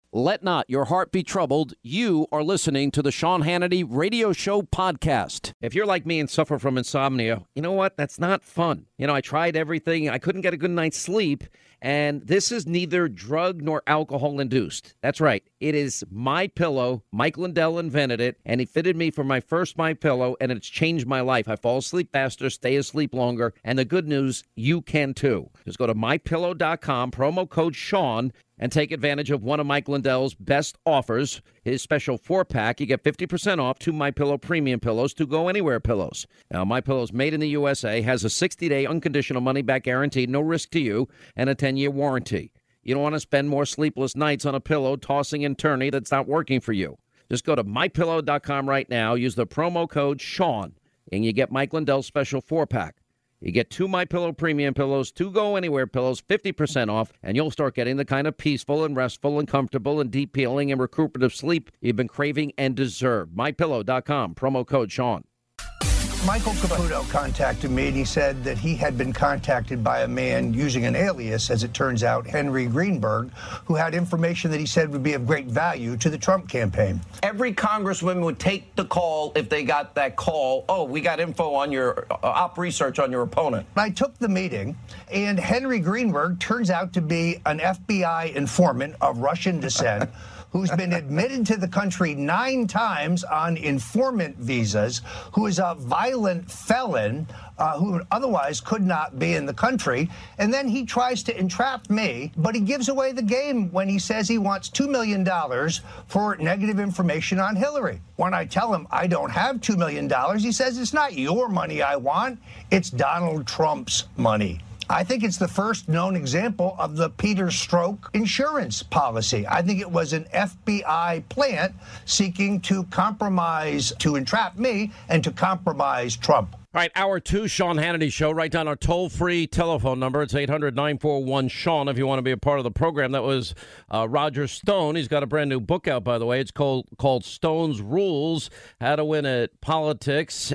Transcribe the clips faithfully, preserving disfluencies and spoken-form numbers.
Let not your heart be troubled. You are listening to the Sean Hannity Radio Show podcast. If you're like me and suffer from insomnia, you know what? That's not fun. You know, I tried everything. I couldn't get a good night's sleep. And this is neither drug nor alcohol induced. That's right. It is MyPillow. Mike Lindell invented it, and he fitted me for my first MyPillow, and it's changed my life. I fall asleep faster, stay asleep longer, and the good news, you can too. Just go to my pillow dot com, promo code Sean, and take advantage of one of Mike Lindell's best offers, his special four-pack. You get fifty percent off two MyPillow premium pillows, two Go Anywhere pillows. Now, MyPillow's made in the U S A, has a sixty-day unconditional money-back guarantee, no risk to you, and a ten-year warranty. You don't want to spend more sleepless nights on a pillow tossing and turning that's not working for you. Just go to my pillow dot com right now, use the promo code Sean, and you get Mike Lindell's special four-pack. You get two MyPillow premium pillows, two Go Anywhere pillows, fifty percent off, and you'll start getting the kind of peaceful and restful and comfortable and deep healing and recuperative sleep you've been craving and deserve. my pillow dot com, promo code Sean. Michael Caputo contacted me, and he said that he had been contacted by a man using an alias, as it turns out, Henry Greenberg, who had information that he said would be of great value to the Trump campaign. Every congresswoman would take the call if they got that call. Oh, we got info on your uh, op research on your opponent. I took the meeting, and Henry Greenberg turns out to be an F B I informant of Russian descent who's been admitted to the country nine times on informant visas, who is a violent felon uh, who otherwise could not be in the country. And then he tries to entrap me, but he gives away the game when he says he wants two million dollars for negative information on Hillary. When I tell him I don't have two million dollars, he says it's not your money I want, it's Donald Trump's money. I think it's the first known example of the Peter Strzok insurance policy. I think it was an F B I plant seeking to compromise, to entrap me and to compromise Trump. All right, hour two, Sean Hannity Show. Write down our toll-free telephone number. It's eight hundred, nine four one, Sean if you want to be a part of the program. That was uh, Roger Stone. He's got a brand new book out, by the way. It's called called Stone's Rules, How to Win at Politics.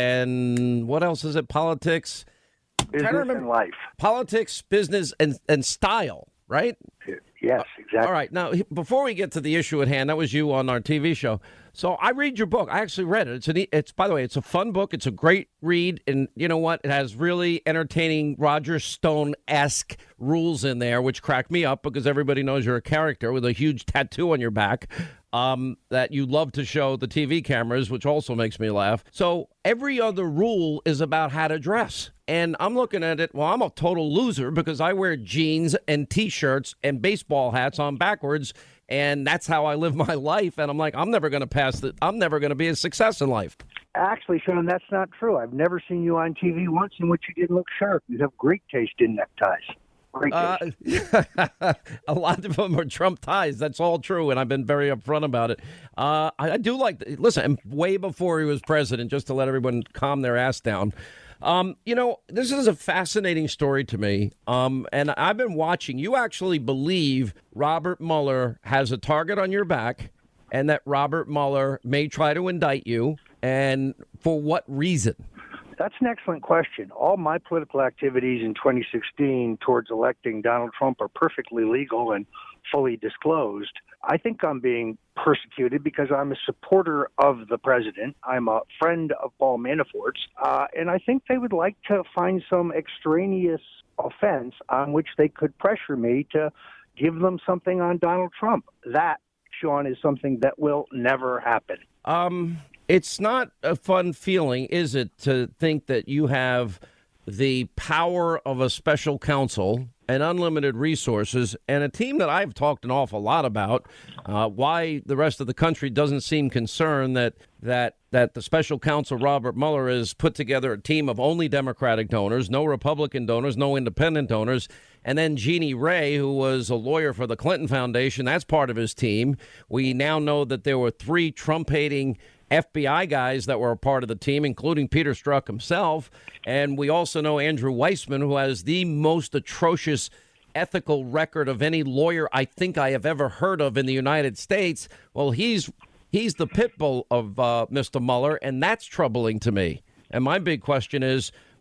And what else is it? Politics? Business and life. Politics, business, and, and style, right? Yes, exactly. All right. Now, before we get to the issue at hand, that was you on our T V show. So I read your book. I actually read it. It's an, it's by the way, it's a fun book. It's a great read. And you know what? It has really entertaining Roger Stone-esque rules in there, which crack me up because everybody knows you're a character with a huge tattoo on your back um, that you love to show the T V cameras, which also makes me laugh. So every other rule is about how to dress. And I'm looking at it, well, I'm a total loser because I wear jeans and T-shirts and baseball hats on backwards, and that's how I live my life. And I'm like, I'm never going to pass it. I'm never going to be a success in life. Actually, Sean, that's not true. I've never seen you on T V once in which you didn't look sharp. You have great taste in neckties. Great taste. Uh, a lot of them are Trump ties. That's all true, and I've been very upfront about it. Uh, I, I do like, listen, way before he was president, just to let everyone calm their ass down. Um, you know, this is a fascinating story to me, um, and I've been watching. You actually believe Robert Mueller has a target on your back and that Robert Mueller may try to indict you, and for what reason? That's an excellent question. All my political activities in twenty sixteen towards electing Donald Trump are perfectly legal and fully disclosed. I think I'm being persecuted because I'm a supporter of the president. I'm a friend of Paul Manafort's, uh, and I think they would like to find some extraneous offense on which they could pressure me to give them something on Donald Trump. That, Sean, is something that will never happen. Um, it's not a fun feeling, is it, to think that you have the power of a special counsel and unlimited resources and a team that I've talked an awful lot about, uh, why the rest of the country doesn't seem concerned that that that the special counsel Robert Mueller has put together a team of only Democratic donors, no Republican donors, no independent donors. And then Jeannie Ray, who was a lawyer for the Clinton Foundation, that's part of his team. We now know that there were three Trump-hating F B I guys that were a part of the team, including Peter Strzok himself. And we also know Andrew Weissman, who has the most atrocious ethical record of any lawyer I think I have ever heard of in the United States. Well, he's he's the pit bull of uh, Mister Mueller, and that's troubling to me. And my big question is,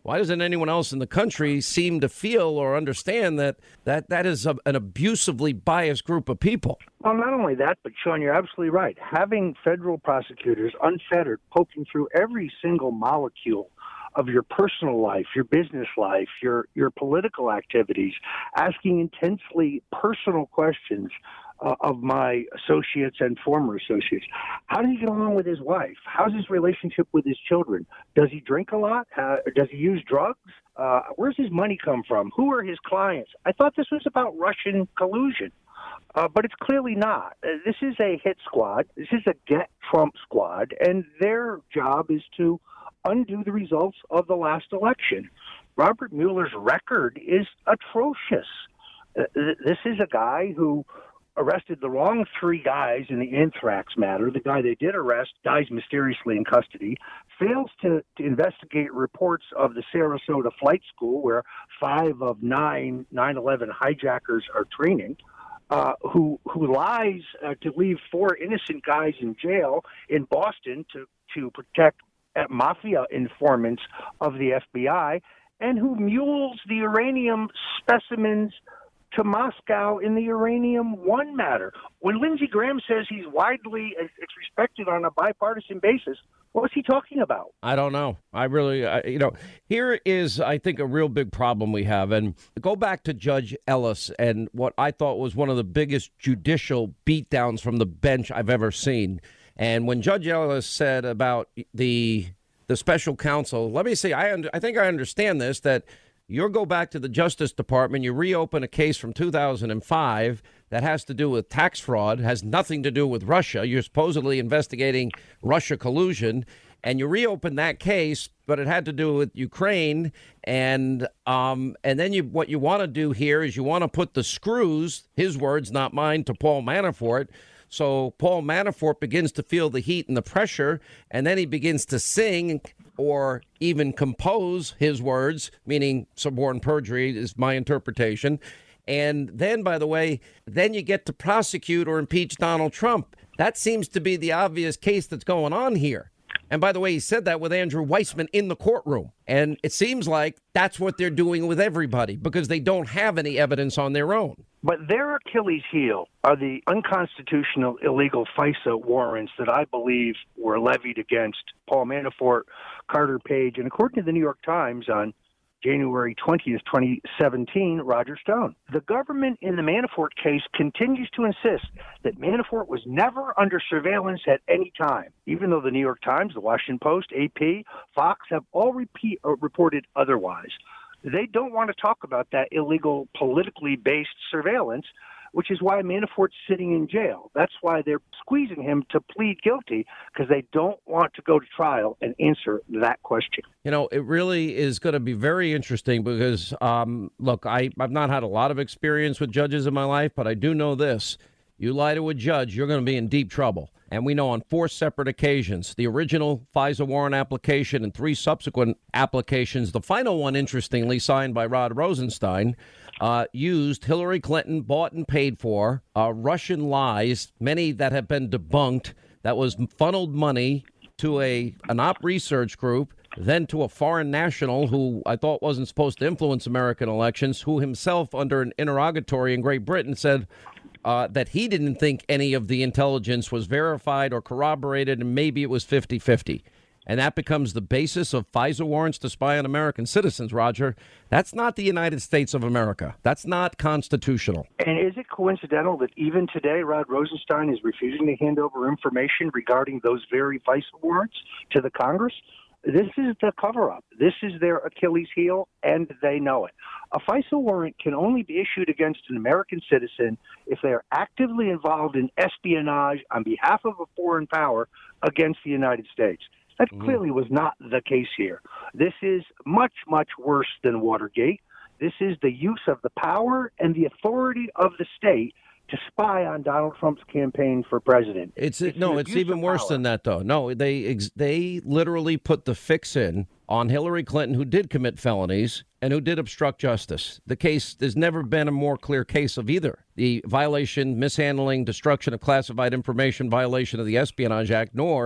Why doesn't anyone else in the country seem to feel or understand that that, that is a, an abusively biased group of people? Well, not only that, but Sean, you're absolutely right. Having federal prosecutors unfettered poking through every single molecule of your personal life, your business life, your your political activities, asking intensely personal questions uh, of my associates and former associates. How does he get along with his wife? How's his relationship with his children? Does he drink a lot? Uh, does he use drugs? Uh, where's his money come from? Who are his clients? I thought this was about Russian collusion. Uh, but it's clearly not. Uh, this is a hit squad. This is a get Trump squad, and their job is to undo the results of the last election. Robert Mueller's record is atrocious. Uh, this is a guy who arrested the wrong three guys in the anthrax matter. The guy they did arrest dies mysteriously in custody, fails to, to investigate reports of the Sarasota flight school where five of nine nine eleven hijackers are training, uh, who who lies uh, to leave four innocent guys in jail in Boston to, to protect at mafia informants of the F B I, and who mules the uranium specimens to Moscow in the Uranium One matter. When Lindsey Graham says he's widely it's respected on a bipartisan basis, what's he talking about? I don't know. I really, I, you know, here is, I think, a real big problem we have. And go back to Judge Ellis and what I thought was one of the biggest judicial beatdowns from the bench I've ever seen. And when Judge Ellis said about the the special counsel, let me say, I under, I think I understand this, that you'll go back to the Justice Department, you reopen a case from two thousand five that has to do with tax fraud, has nothing to do with Russia. You're supposedly investigating Russia collusion, and you reopen that case, but it had to do with Ukraine. And um, and then you what you want to do here is you want to put the screws, his words, not mine, to Paul Manafort. So Paul Manafort begins to feel the heat and the pressure, and then he begins to sing or even compose his words, meaning suborn perjury is my interpretation. And then, by the way, then you get to prosecute or impeach Donald Trump. That seems to be the obvious case that's going on here. And by the way, he said that with Andrew Weissman in the courtroom. And it seems like that's what they're doing with everybody because they don't have any evidence on their own. But their Achilles heel are the unconstitutional illegal FISA warrants that I believe were levied against Paul Manafort, Carter Page, and according to the New York Times on January twentieth, twenty seventeen, Roger Stone. The government in the Manafort case continues to insist that Manafort was never under surveillance at any time, even though the New York Times, the Washington Post, A P, Fox have all repeat, uh, reported otherwise. They don't want to talk about that illegal, politically based surveillance, which is why Manafort's sitting in jail. That's why they're squeezing him to plead guilty, because they don't want to go to trial and answer that question. You know, it really is going to be very interesting because, um, look, I, I've not had a lot of experience with judges in my life, but I do know this. You lie to a judge, you're going to be in deep trouble. And we know on four separate occasions, the original FISA warrant application and three subsequent applications, the final one, interestingly, signed by Rod Rosenstein, uh, used Hillary Clinton bought and paid for uh, Russian lies, many that have been debunked, that was funneled money to a an op research group, then to a foreign national who I thought wasn't supposed to influence American elections, who himself, under an interrogatory in Great Britain, said Uh, that he didn't think any of the intelligence was verified or corroborated, and maybe it was fifty-fifty. And that becomes the basis of FISA warrants to spy on American citizens, Roger. That's not the United States of America. That's not constitutional. And is it coincidental that even today Rod Rosenstein is refusing to hand over information regarding those very FISA warrants to the Congress? This is the cover-up. This is their Achilles heel, and they know it. A FISA warrant can only be issued against an American citizen if they are actively involved in espionage on behalf of a foreign power against the United States. That mm. clearly was not the case here. This is much, much worse than Watergate. This is the use of the power and the authority of the state to spy on Donald Trump's campaign for president. It's, it's no, it's even worse power. than that, though. No, they ex- they literally put the fix in on Hillary Clinton, who did commit felonies and who did obstruct justice. The case, there's never been a more clear case of either. The violation, mishandling, destruction of classified information, violation of the Espionage Act, nor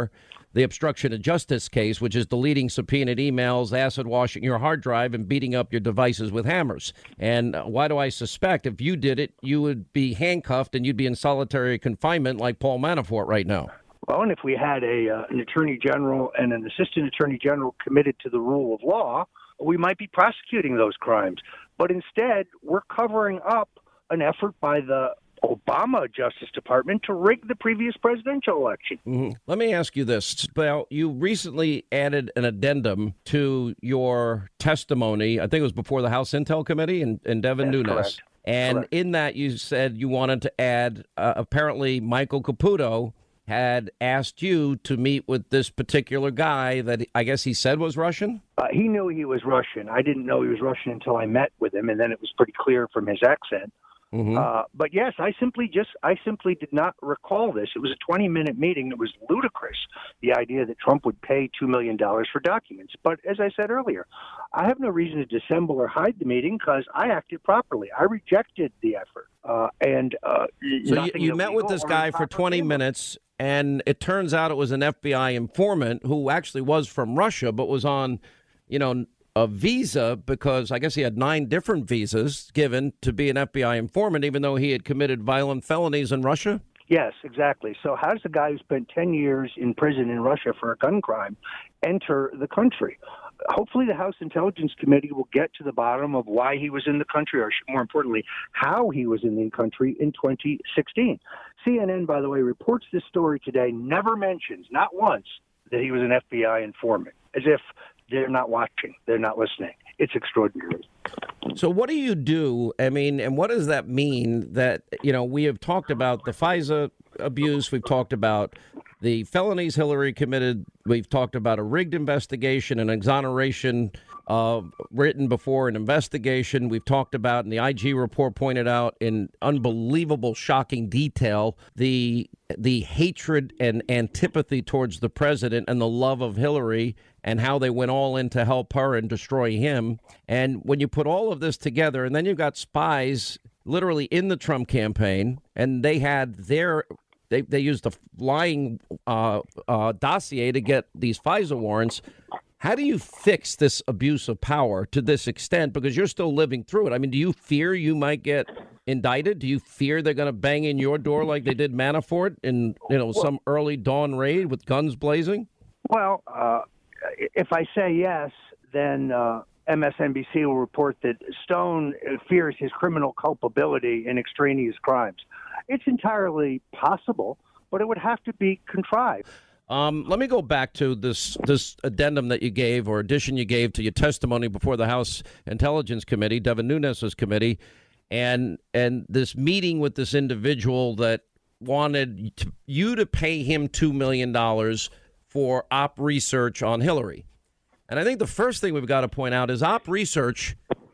the obstruction of justice case, which is deleting subpoenaed emails, acid washing your hard drive, and beating up your devices with hammers. And why do I suspect if you did it, you would be handcuffed and you'd be in solitary confinement like Paul Manafort right now? Well, and if we had a uh, an attorney general and an assistant attorney general committed to the rule of law, we might be prosecuting those crimes. But instead, we're covering up an effort by the Obama Justice Department to rig the previous presidential election. Mm-hmm. Let me ask you this. Well, you recently added an addendum to your testimony. I think it was before the House Intel Committee and, and Devin That's Nunes. correct. And Correct. in that, you said you wanted to add, uh, apparently, Michael Caputo had asked you to meet with this particular guy that I guess he said was Russian? Uh, he knew he was Russian. I didn't know he was Russian until I met with him, and then it was pretty clear from his accent. Mm-hmm. Uh, but yes, I simply just I simply did not recall this. It was a twenty-minute meeting. It was ludicrous, the idea that Trump would pay two million dollars for documents. But as I said earlier, I have no reason to dissemble or hide the meeting because I acted properly. I rejected the effort. Uh, and uh, So you, you met with this guy for twenty minutes, and it turns out it was an F B I informant who actually was from Russia, but was on, you know, a visa because I guess he had nine different visas given to be an F B I informant, even though he had committed violent felonies in Russia? Yes, exactly. So how does a guy who spent ten years in prison in Russia for a gun crime enter the country? Hopefully the House Intelligence Committee will get to the bottom of why he was in the country, or more importantly, how he was in the country in twenty sixteen. C N N, by the way, reports this story today, never mentions, not once, that he was an F B I informant, as if they're not watching, they're not listening. It's extraordinary. So what do you do? I mean, and what does that mean that, you know, we have talked about the FISA abuse. We've talked about the felonies Hillary committed. We've talked about a rigged investigation, an exoneration uh, written before an investigation. We've talked about, and the I G report pointed out in unbelievable, shocking detail, the the hatred and antipathy towards the president and the love of Hillary and how they went all in to help her and destroy him. And when you put all of this together, and then you've got spies literally in the Trump campaign, and they had their They they used a lying uh, uh, dossier to get these FISA warrants. How do you fix this abuse of power to this extent? Because you're still living through it. I mean, do you fear you might get indicted? Do you fear they're going to bang in your door like they did Manafort in, you know, some early dawn raid with guns blazing? Well, uh, if I say yes, then uh, M S N B C will report that Stone fears his criminal culpability in extraneous crimes. It's entirely possible, but it would have to be contrived. Um, let me go back to this this addendum that you gave, or addition you gave to your testimony before the House Intelligence Committee, Devin Nunes' committee, and and this meeting with this individual that wanted to, you to pay him two million dollars for op research on Hillary. And I think the first thing we've got to point out is op research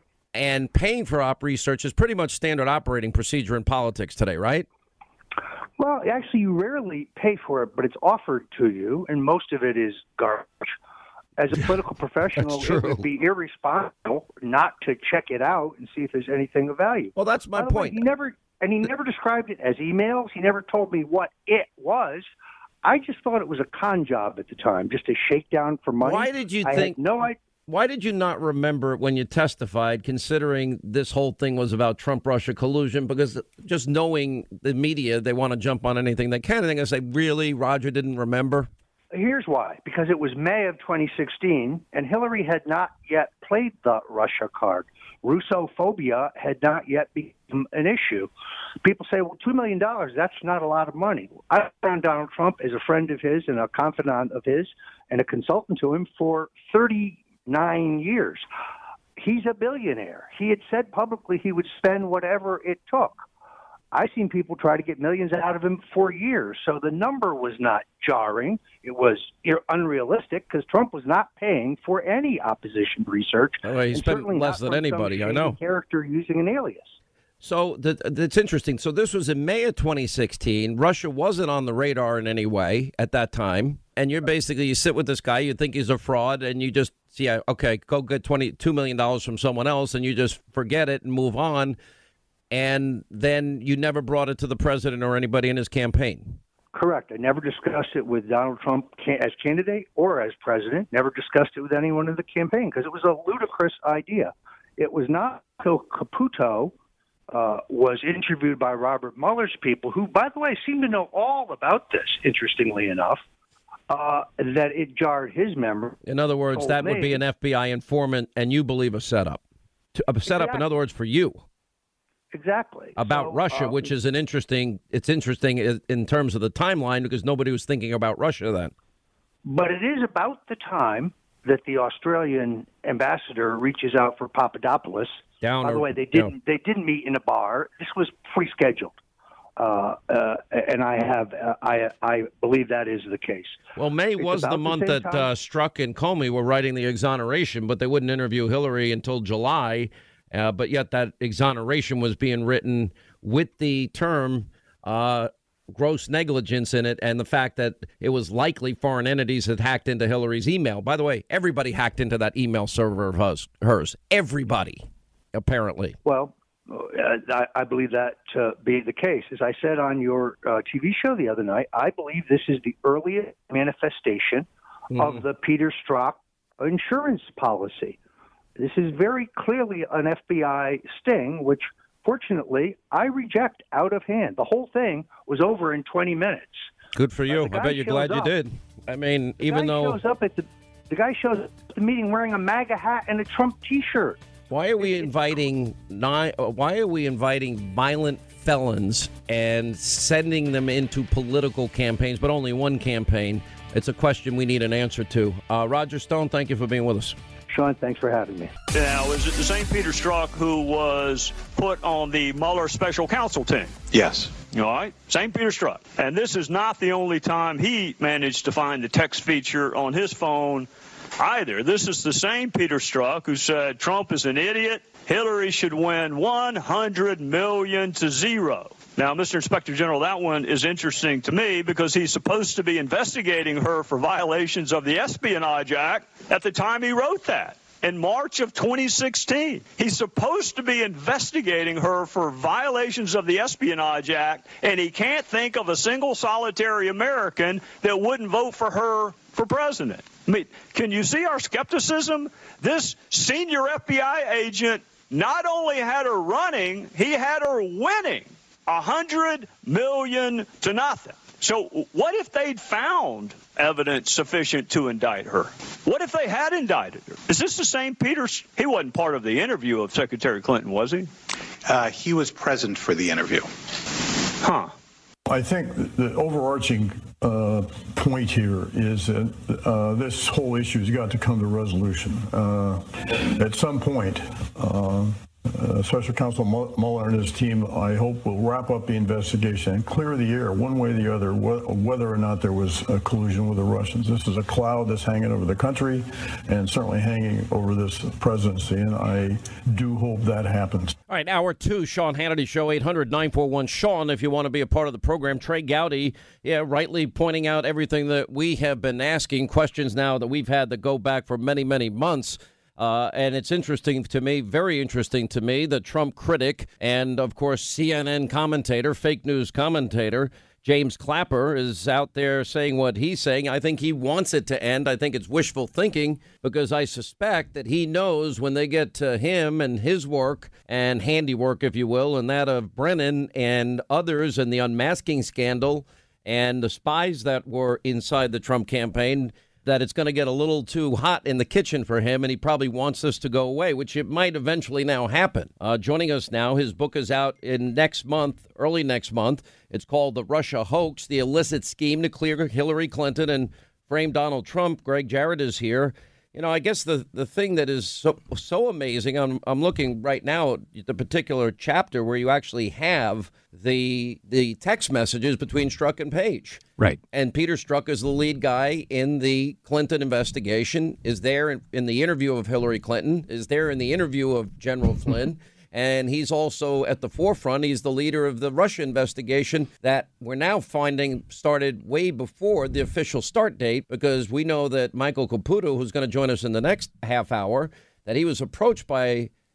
and paying for op research is pretty much standard operating procedure in politics today, right? Well, actually, you rarely pay for it, but it's offered to you, and most of it is garbage. As a political professional, it would be irresponsible not to check it out and see if there's anything of value. Well, that's my By the way, point. he never, and he never described it as emails. He never told me what it was. I just thought it was a con job at the time, just a shakedown for money. Why did you I think? Had no idea. Why did you not remember when you testified, considering this whole thing was about Trump-Russia collusion? Because just knowing the media, they want to jump on anything they can. And they're going to say, really, Roger didn't remember? Here's why. Because it was May of twenty sixteen, and Hillary had not yet played the Russia card. Russophobia had not yet become an issue. People say, well, two million dollars, that's not a lot of money. I found Donald Trump as a friend of his and a confidant of his and a consultant to him for thirty-nine years. He's a billionaire. He had said publicly he would spend whatever it took. I've seen people try to get millions out of him for years. So the number was not jarring. It was unrealistic because Trump was not paying for any opposition research. Oh, he spent less than anybody, I know. Character using an alias. So that, that's interesting. So this was in May of twenty sixteen. Russia wasn't on the radar in any way at that time. And you're basically, you sit with this guy, you think he's a fraud, and you just, yeah, okay, go get twenty-two million dollars from someone else, and you just forget it and move on. And then you never brought it to the president or anybody in his campaign. Correct. I never discussed it with Donald Trump as candidate or as president. Never discussed it with anyone in the campaign because it was a ludicrous idea. It was not until Caputo uh, was interviewed by Robert Mueller's people, who, by the way, seem to know all about this, interestingly enough, uh, that it jarred his memory. In other words, that me, would be an F B I informant, and you believe a setup. A setup, exactly. in other words, for you. Exactly. About so, Russia, uh, which is an interesting, it's interesting in terms of the timeline because nobody was thinking about Russia then. But it is about the time that the Australian ambassador reaches out for Papadopoulos. Down By the or, way, they didn't they didn't meet in a bar. This was pre-scheduled. Uh, uh, and I have uh, I I believe that is the case. Well, May It's was the about the month same that time. uh, Strzok and Comey were writing the exoneration, but they wouldn't interview Hillary until July. Uh, but yet that exoneration was being written with the term uh, gross negligence in it, and the fact that it was likely foreign entities had hacked into Hillary's email. By the way, everybody hacked into that email server of hers. hers. Everybody, apparently. Well, uh, I, I believe that to be the case. As I said on your uh, T V show the other night, I believe this is the earliest manifestation mm-hmm. of the Peter Strzok insurance policy. This is very clearly an F B I sting, which, fortunately, I reject out of hand. The whole thing was over in twenty minutes. Good for you. I bet you're glad up. you did. I mean, the even guy though... Shows up at the, the guy shows up at the meeting wearing a MAGA hat and a Trump T-shirt. Why are we inviting nine, why are we inviting violent felons and sending them into political campaigns, but only one campaign? It's a question we need an answer to. Uh, Roger Stone, thank you for being with us. Sean, thanks for having me. Now, is it the same Peter Strzok who was put on the Mueller special counsel team? Yes. All right, same Peter Strzok. And this is not the only time he managed to find the text feature on his phone either. This is the same Peter Strzok who said Trump is an idiot. Hillary should win one hundred million to zero. Now, Mister Inspector General, that one is interesting to me because he's supposed to be investigating her for violations of the Espionage Act at the time he wrote that. In March of twenty sixteen, he's supposed to be investigating her for violations of the Espionage Act, and he can't think of a single solitary American that wouldn't vote for her for president. I mean, can you see our skepticism? This senior F B I agent not only had her running, he had her winning one hundred million to nothing. So what if they'd found evidence sufficient to indict her? What if they had indicted her? Is this the same Peter? He wasn't part of the interview of Secretary Clinton, was he? Uh, he was present for the interview. Huh. I think the overarching uh, point here is that uh, this whole issue has got to come to resolution. Uh, at some point, uh, Uh, Special Counsel Mueller and his team, I hope, will wrap up the investigation and clear the air one way or the other wh- whether or not there was a collusion with the Russians. This is a cloud that's hanging over the country and certainly hanging over this presidency, and I do hope that happens. All right, hour two, Sean Hannity Show, eight hundred nine four one Sean, if you want to be a part of the program. Trey Gowdy, yeah, rightly pointing out everything that we have been asking, questions now that we've had that go back for many, many months. Uh, and it's interesting to me, very interesting to me, the Trump critic and, of course, C N N commentator, fake news commentator, James Clapper, is out there saying what he's saying. I think he wants it to end. I think it's wishful thinking because I suspect that he knows when they get to him and his work and handiwork, if you will, and that of Brennan and others and the unmasking scandal and the spies that were inside the Trump campaign, that it's going to get a little too hot in the kitchen for him, and he probably wants this to go away, which it might eventually now happen. Uh, joining us now, his book is out in next month, early next month. It's called The Russia Hoax, The Illicit Scheme to Clear Hillary Clinton and Frame Donald Trump. Greg Jarrett is here. You know, I guess the, the thing that is so so amazing, I'm I'm looking right now at the particular chapter where you actually have the the text messages between Strzok and Page. Right. And Peter Strzok is the lead guy in the Clinton investigation, is there in, in the interview of Hillary Clinton, is there in the interview of General Flynn. And he's also at the forefront. He's the leader of the Russia investigation that we're now finding started way before the official start date, because we know that Michael Caputo, who's going to join us in the next half hour, that he was approached by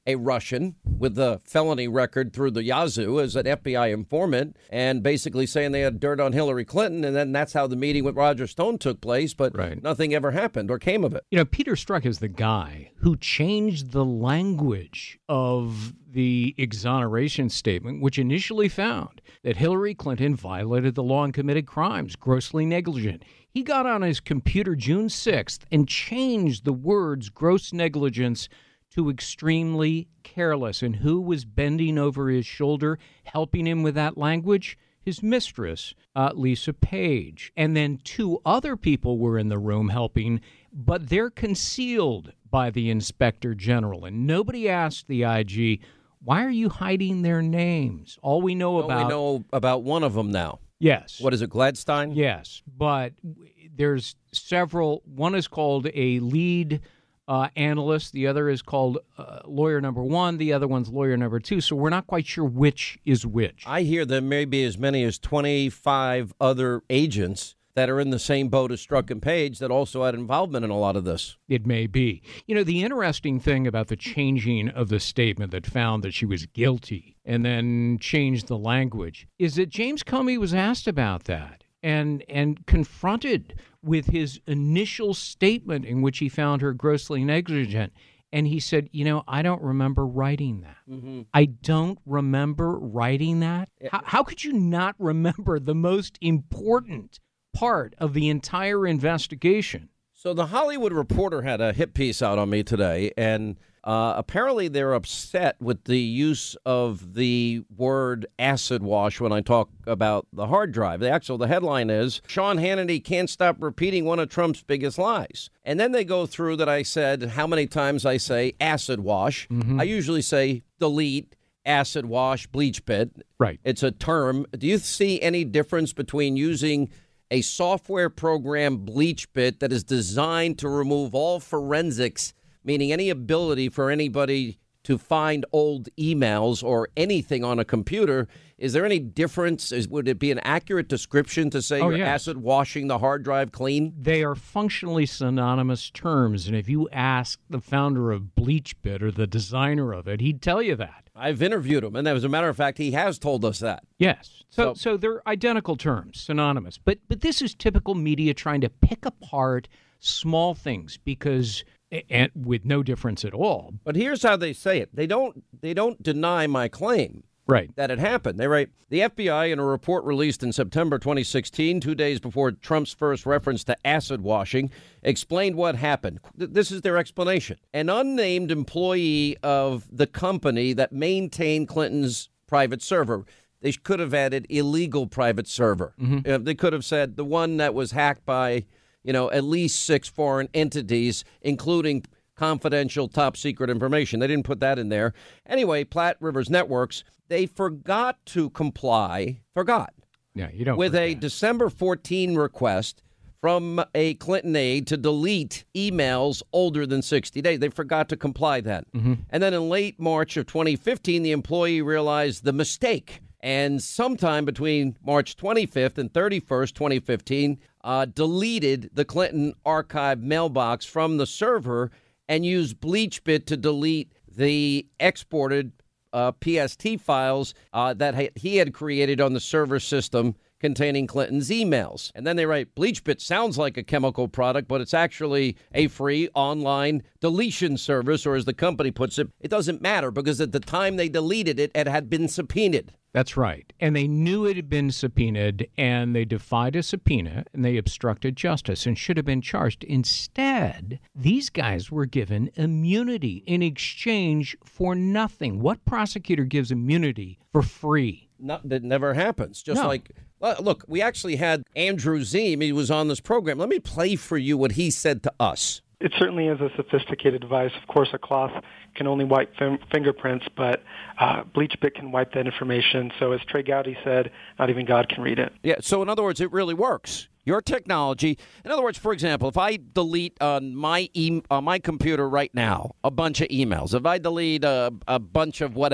a Russian with a felony record through the yazoo as an F B I informant and basically saying they had dirt on Hillary Clinton. And then that's how the meeting with Roger Stone took place. But right. nothing ever happened or came of it. You know, Peter Strzok is the guy who changed the language of the exoneration statement, which initially found that Hillary Clinton violated the law and committed crimes, grossly negligent. He got on his computer June sixth and changed the words gross negligence to extremely careless. And who was bending over his shoulder, helping him with that language? His mistress, uh, Lisa Page. And then two other people were in the room helping, but they're concealed by the inspector general. And nobody asked the I G, why are you hiding their names? All we know well, about... We know about one of them now. Yes. What is it, Gladstein? Yes, but there's several. One is called a lead uh, analyst. The other is called uh, lawyer number one. The other one's lawyer number two. So we're not quite sure which is which. I hear there may be as many as twenty-five other agents that are in the same boat as Strzok and Page that also had involvement in a lot of this. It may be. You know, the interesting thing about the changing of the statement that found that she was guilty and then changed the language is that James Comey was asked about that and and confronted with his initial statement in which he found her grossly negligent. And he said, you know, I don't remember writing that. Mm-hmm. I don't remember writing that. How, how could you not remember the most important part of the entire investigation? So the Hollywood Reporter had a hit piece out on me today, and uh, apparently they're upset with the use of the word acid wash when I talk about the hard drive. The actual the headline is, Sean Hannity can't stop repeating one of Trump's biggest lies. And then they go through that I said how many times I say acid wash. Mm-hmm. I usually say delete, acid wash, bleach bit. Right. It's a term. Do you see any difference between using a software program, BleachBit, that is designed to remove all forensics, meaning any ability for anybody to find old emails or anything on a computer? Is there any difference? Is, would it be an accurate description to say oh, you're yes. acid washing the hard drive clean? They are functionally synonymous terms. And if you ask the founder of BleachBit or the designer of it, he'd tell you that. I've interviewed him, and as a matter of fact, he has told us that. Yes. So, So, so they're identical terms, synonymous. But but this is typical media trying to pick apart small things because, and with no difference at all. But here's how they say it. They don't they don't deny my claim. Right. That it happened. They write, the F B I, in a report released in September twenty sixteen, two days before Trump's first reference to acid washing, explained what happened. This is their explanation. An unnamed employee of the company that maintained Clinton's private server. They could have added illegal private server. Mm-hmm. Uh, they could have said the one that was hacked by, you know, at least six foreign entities, including confidential top secret information. They didn't put that in there. Anyway, Platte Rivers Networks, they forgot to comply, forgot, yeah, you don't with forget. a December fourteenth request from a Clinton aide to delete emails older than sixty days. They forgot to comply then. Mm-hmm. And then in late March of twenty fifteen, the employee realized the mistake. And sometime between March twenty-fifth and thirty-first, twenty fifteen, uh, deleted the Clinton archive mailbox from the server and used BleachBit to delete the exported uh, P S T files uh, that ha- he had created on the server system containing Clinton's emails. And then they write, BleachBit sounds like a chemical product, but it's actually a free online deletion service, or as the company puts it, it doesn't matter because at the time they deleted it, it had been subpoenaed. That's right. And they knew it had been subpoenaed, and they defied a subpoena, and they obstructed justice and should have been charged. Instead, these guys were given immunity in exchange for nothing. What prosecutor gives immunity for free? No, that never happens. Just No. like, well, look, we actually had Andrew Ziem. He was on this program. Let me play for you what he said to us. It certainly is a sophisticated device. Of course, a cloth can only wipe fim- fingerprints, but uh, BleachBit can wipe that information. So as Trey Gowdy said, not even God can read it. Yeah, so in other words, it really works. Your technology, in other words, for example, if I delete on my e- on my computer right now a bunch of emails, if I delete a, a bunch of whatever,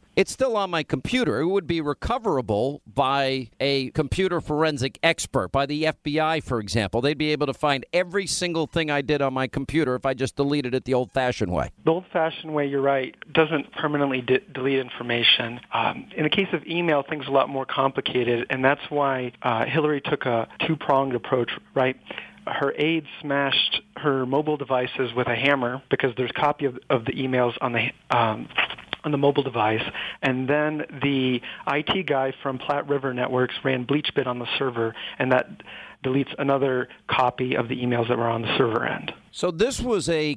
It's still on my computer. It would be recoverable by a computer forensic expert, by the F B I, for example. They'd be able to find every single thing I did on my computer if I just deleted it the old-fashioned way. The old-fashioned way, you're right, doesn't permanently de- delete information. Um, in the case of email, things are a lot more complicated, and that's why uh, Hillary took a two-pronged approach, right? Her aides smashed her mobile devices with a hammer because there's a copy of, of the emails on the um, on the mobile device, and then the I T guy from Platte River Networks ran BleachBit on the server, and that deletes another copy of the emails that were on the server end. So this was a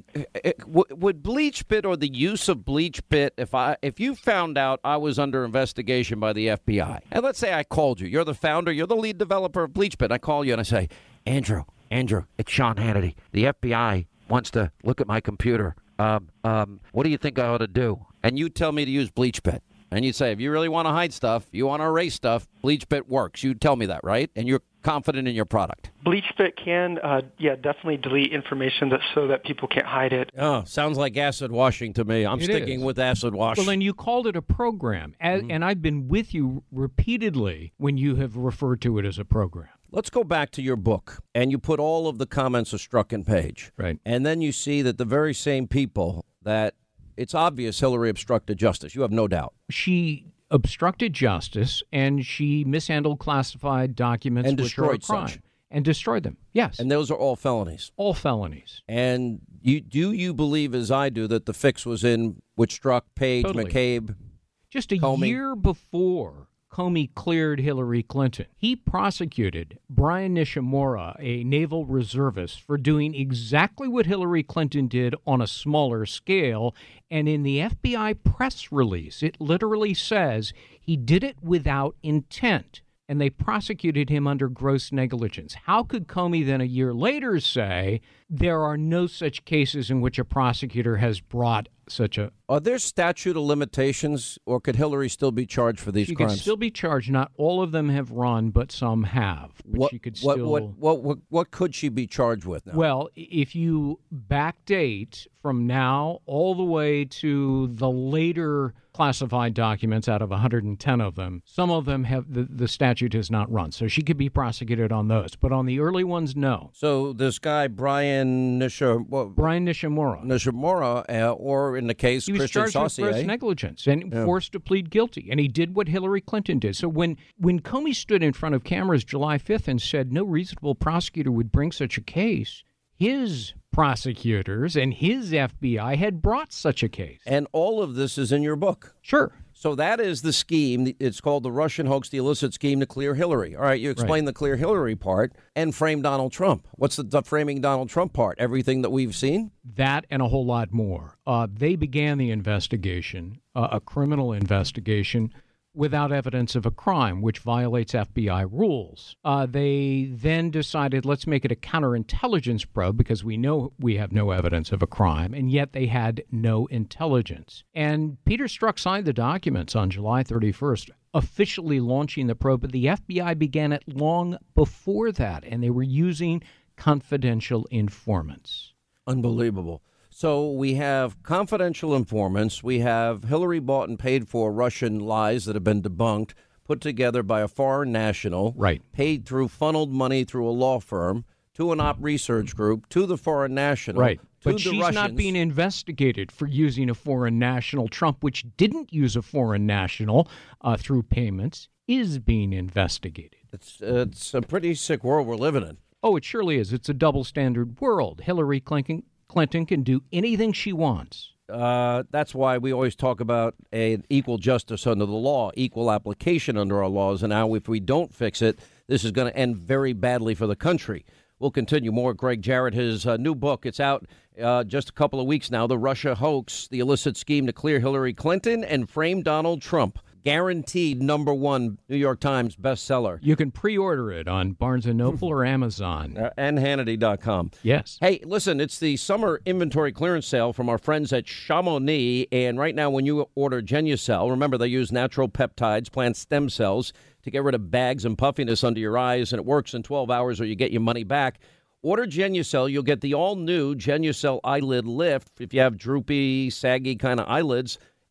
would BleachBit or the use of BleachBit, if I if you found out I was under investigation by the F B I, and let's say I called you, you're the founder, you're the lead developer of BleachBit, I call you and I say, Andrew, Andrew, it's Sean Hannity. The F B I wants to look at my computer. Um, um, what do you think I ought to do? And you tell me to use BleachBit. And you say, if you really want to hide stuff, you want to erase stuff, BleachBit works. You tell me that, right? And you're confident in your product. BleachBit can, uh, yeah, definitely delete information that so that people can't hide it. Oh, sounds like acid washing to me. I'm it sticking is. with acid wash. Well, then you called it a program, as, Mm-hmm. and I've been with you repeatedly when you have referred to it as a program. Let's go back to your book, and you put all of the comments of Strachan Page. Right. And then you see that the very same people that it's obvious Hillary obstructed justice. You have no doubt. She obstructed justice, and she mishandled classified documents And which are a destroyed crime. such. And destroyed them, yes. And those are all felonies. All felonies. And you do you believe, as I do, that the fix was in which struck Page, Totally. McCabe? Just a Comey. year before Comey cleared Hillary Clinton, he prosecuted Brian Nishimura, a naval reservist, for doing exactly what Hillary Clinton did on a smaller scale. And in the F B I press release, it literally says he did it without intent. And they prosecuted him under gross negligence. How could Comey then a year later say there are no such cases in which a prosecutor has brought such a... Are there statute of limitations, or could Hillary still be charged for these She crimes? could still be charged. Not all of them have run, but some have. But what, she could what, still... what, what, what, what could she be charged with now? Well, if you backdate from now all the way to the later classified documents, out of one hundred ten of them, some of them have the, the statute has not run. So she could be prosecuted on those. But on the early ones, no. So this guy, Brian Nishimura, well, Brian Nishimura. Nishimura, uh, or in the case, He was Christian charged with Saucier. gross negligence and Yeah. forced to plead guilty. And he did what Hillary Clinton did. So when, when Comey stood in front of cameras July fifth and said no reasonable prosecutor would bring such a case, his prosecutors and his F B I had brought such a case. And all of this is in your book. Sure. So that is the scheme. It's called the Russian hoax, the illicit scheme to clear Hillary. All right, you explain Right. the clear Hillary part and frame Donald Trump. What's the, the framing Donald Trump part? Everything that we've seen? That and a whole lot more. Uh, they began the investigation, uh, a criminal investigation, without evidence of a crime, which violates F B I rules. Uh, they then decided, let's make it a counterintelligence probe because we know we have no evidence of a crime, and yet they had no intelligence. And Peter Strzok signed the documents on July thirty-first, officially launching the probe, but the F B I began it long before that, and they were using confidential informants. Unbelievable. So we have confidential informants. We have Hillary bought and paid for Russian lies that have been debunked, put together by a foreign national, right? Paid through funneled money through a law firm to an op research group to the foreign national, right? To but the she's Russians. Not being investigated for using a foreign national. Trump, which didn't use a foreign national uh, through payments, is being investigated. It's it's a pretty sick world we're living in. Oh, it surely is. It's a double standard world. Hillary Clinton. Clinton can do anything she wants. Uh, that's why we always talk about an equal justice under the law, equal application under our laws. And now if we don't fix it, this is going to end very badly for the country. We'll continue more. Greg Jarrett, his uh, new book, it's out uh, just a couple of weeks now, The Russia Hoax, the illicit scheme to clear Hillary Clinton and frame Donald Trump. Guaranteed number one New York Times bestseller. You can pre-order it on Barnes and Noble or Amazon. Uh, and Hannity dot com. Yes. Hey, listen, it's the summer inventory clearance sale from our friends at Chamonix. And right now, when you order Genucel, remember they use natural peptides, plant stem cells, to get rid of bags and puffiness under your eyes. And it works in twelve hours or you get your money back. Order Genucel. You'll get the all-new Genucel Eyelid Lift if you have droopy, saggy kind of eyelids.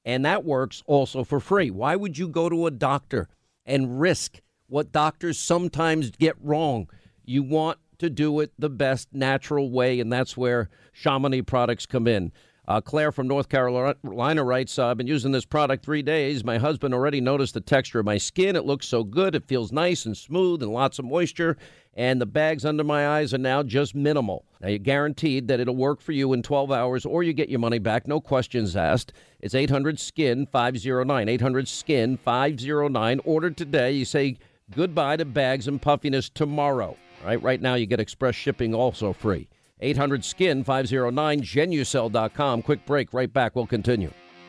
And that works also for free. Why would you go to a doctor and risk what doctors sometimes get wrong? You want to do it the best natural way, and that's where Chamonix products come in. Uh, Claire from North Carolina writes, uh, I've been using this product three days. My husband already noticed the texture of my skin. It looks so good. It feels nice and smooth and lots of moisture. And the bags under my eyes are now just minimal. Now, you're guaranteed that it'll work for you in twelve hours or you get your money back. No questions asked. It's eight hundred skin five oh nine. eight hundred skin five oh nine. Order today. You say goodbye to bags and puffiness tomorrow. All right, right now you get express shipping also free. eight hundred skin five oh nine. Genucel dot com. Quick break. Right back. We'll continue.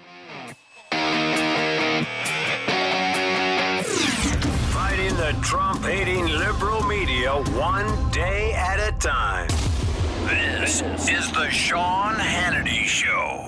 Fighting the Trump-hating liberal media one day at a time. This is the Sean Hannity Show.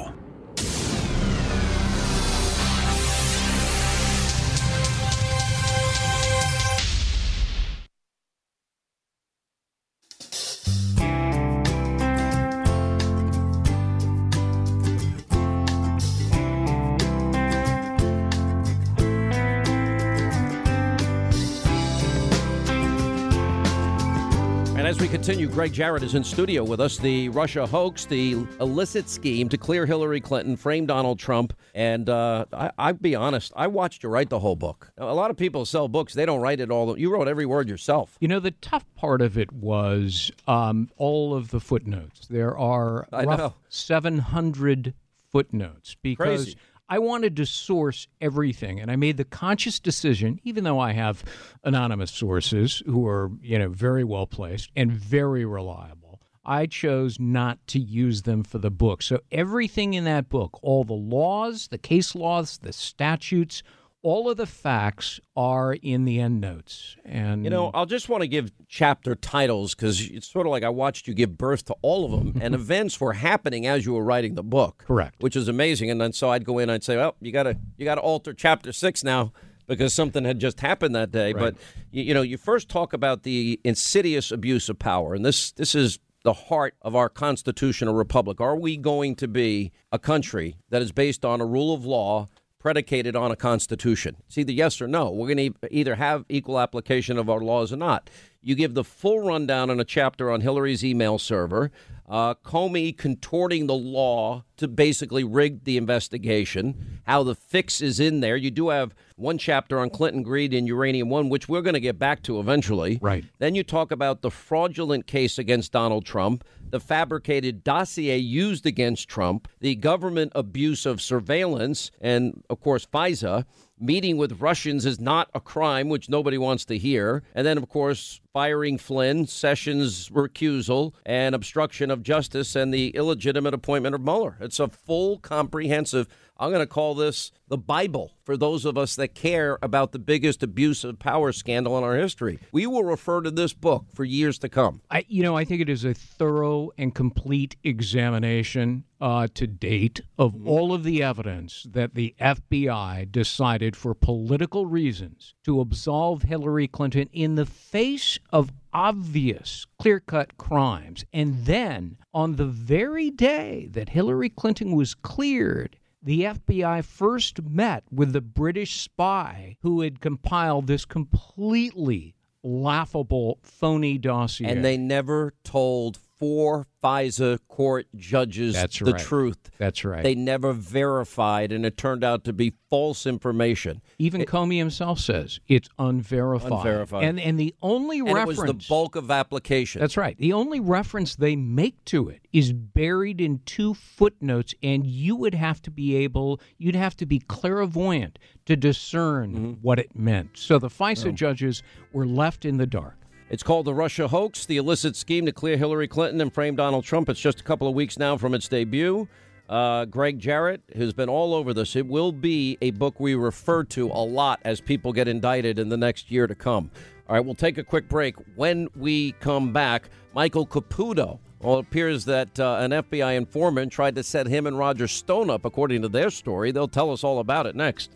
As we continue, Greg Jarrett is in studio with us. The Russia hoax, the illicit scheme to clear Hillary Clinton, frame Donald Trump. And uh, I, I'll be honest, I watched you write the whole book. Now, a lot of people sell books. They don't write it all. You wrote every word yourself. You know, the tough part of it was um, all of the footnotes. There are I rough know. seven hundred footnotes because Crazy. I wanted to source everything, and I made the conscious decision, even though I have anonymous sources who are, you know, very well placed and very reliable, I chose not to use them for the book. So everything in that book, all the laws, the case laws, the statutes, all of the facts are in the endnotes. And You know, I'll just want to give chapter titles because it's sort of like I watched you give birth to all of them, and events were happening as you were writing the book. Correct. Which is amazing. And then so I'd go in, I'd say, well, you got to you got to alter chapter six now because something had just happened that day. Right. But, you, you know, you first talk about the insidious abuse of power, and this this is the heart of our constitutional republic. Are we going to be a country that is based on a rule of law predicated on a constitution? It's either yes or no. We're going to either have equal application of our laws or not. You give the full rundown in a chapter on Hillary's email server, uh, Comey contorting the law to basically rig the investigation, how the fix is in there. You do have one chapter on Clinton greed and Uranium One, which we're going to get back to eventually. Right. Then you talk about the fraudulent case against Donald Trump, the fabricated dossier used against Trump, the government abuse of surveillance, and, of course, FISA. Meeting with Russians is not a crime, which nobody wants to hear. And then, of course, firing Flynn, Sessions' recusal, and obstruction of justice, and the illegitimate appointment of Mueller. It's a full, comprehensive, I'm going to call this the Bible for those of us that care about the biggest abuse of power scandal in our history. We will refer to this book for years to come. I, you know, I think it is a thorough and complete examination uh, to date of mm-hmm. all of the evidence that the F B I decided for political reasons to absolve Hillary Clinton in the face of obvious, clear-cut crimes. And then on the very day that Hillary Clinton was cleared, the F B I first met with the British spy who had compiled this completely laughable, phony dossier. And they never told four FISA court judges That's the right. truth. That's right. They never verified, and it turned out to be false information. Even it, Comey himself says it's unverified. Unverified. And and the only and reference... it was the bulk of application. That's right. The only reference they make to it is buried in two footnotes, and you would have to be able, you'd have to be clairvoyant to discern mm-hmm. what it meant. So the FISA oh. judges were left in the dark. It's called The Russia Hoax, the illicit scheme to clear Hillary Clinton and frame Donald Trump. It's just a couple of weeks now from its debut. Uh, Greg Jarrett has been all over this. It will be a book we refer to a lot as people get indicted in the next year to come. All right, we'll take a quick break. When we come back, Michael Caputo. Well, it appears that uh, an F B I informant tried to set him and Roger Stone up, according to their story. They'll tell us all about it next.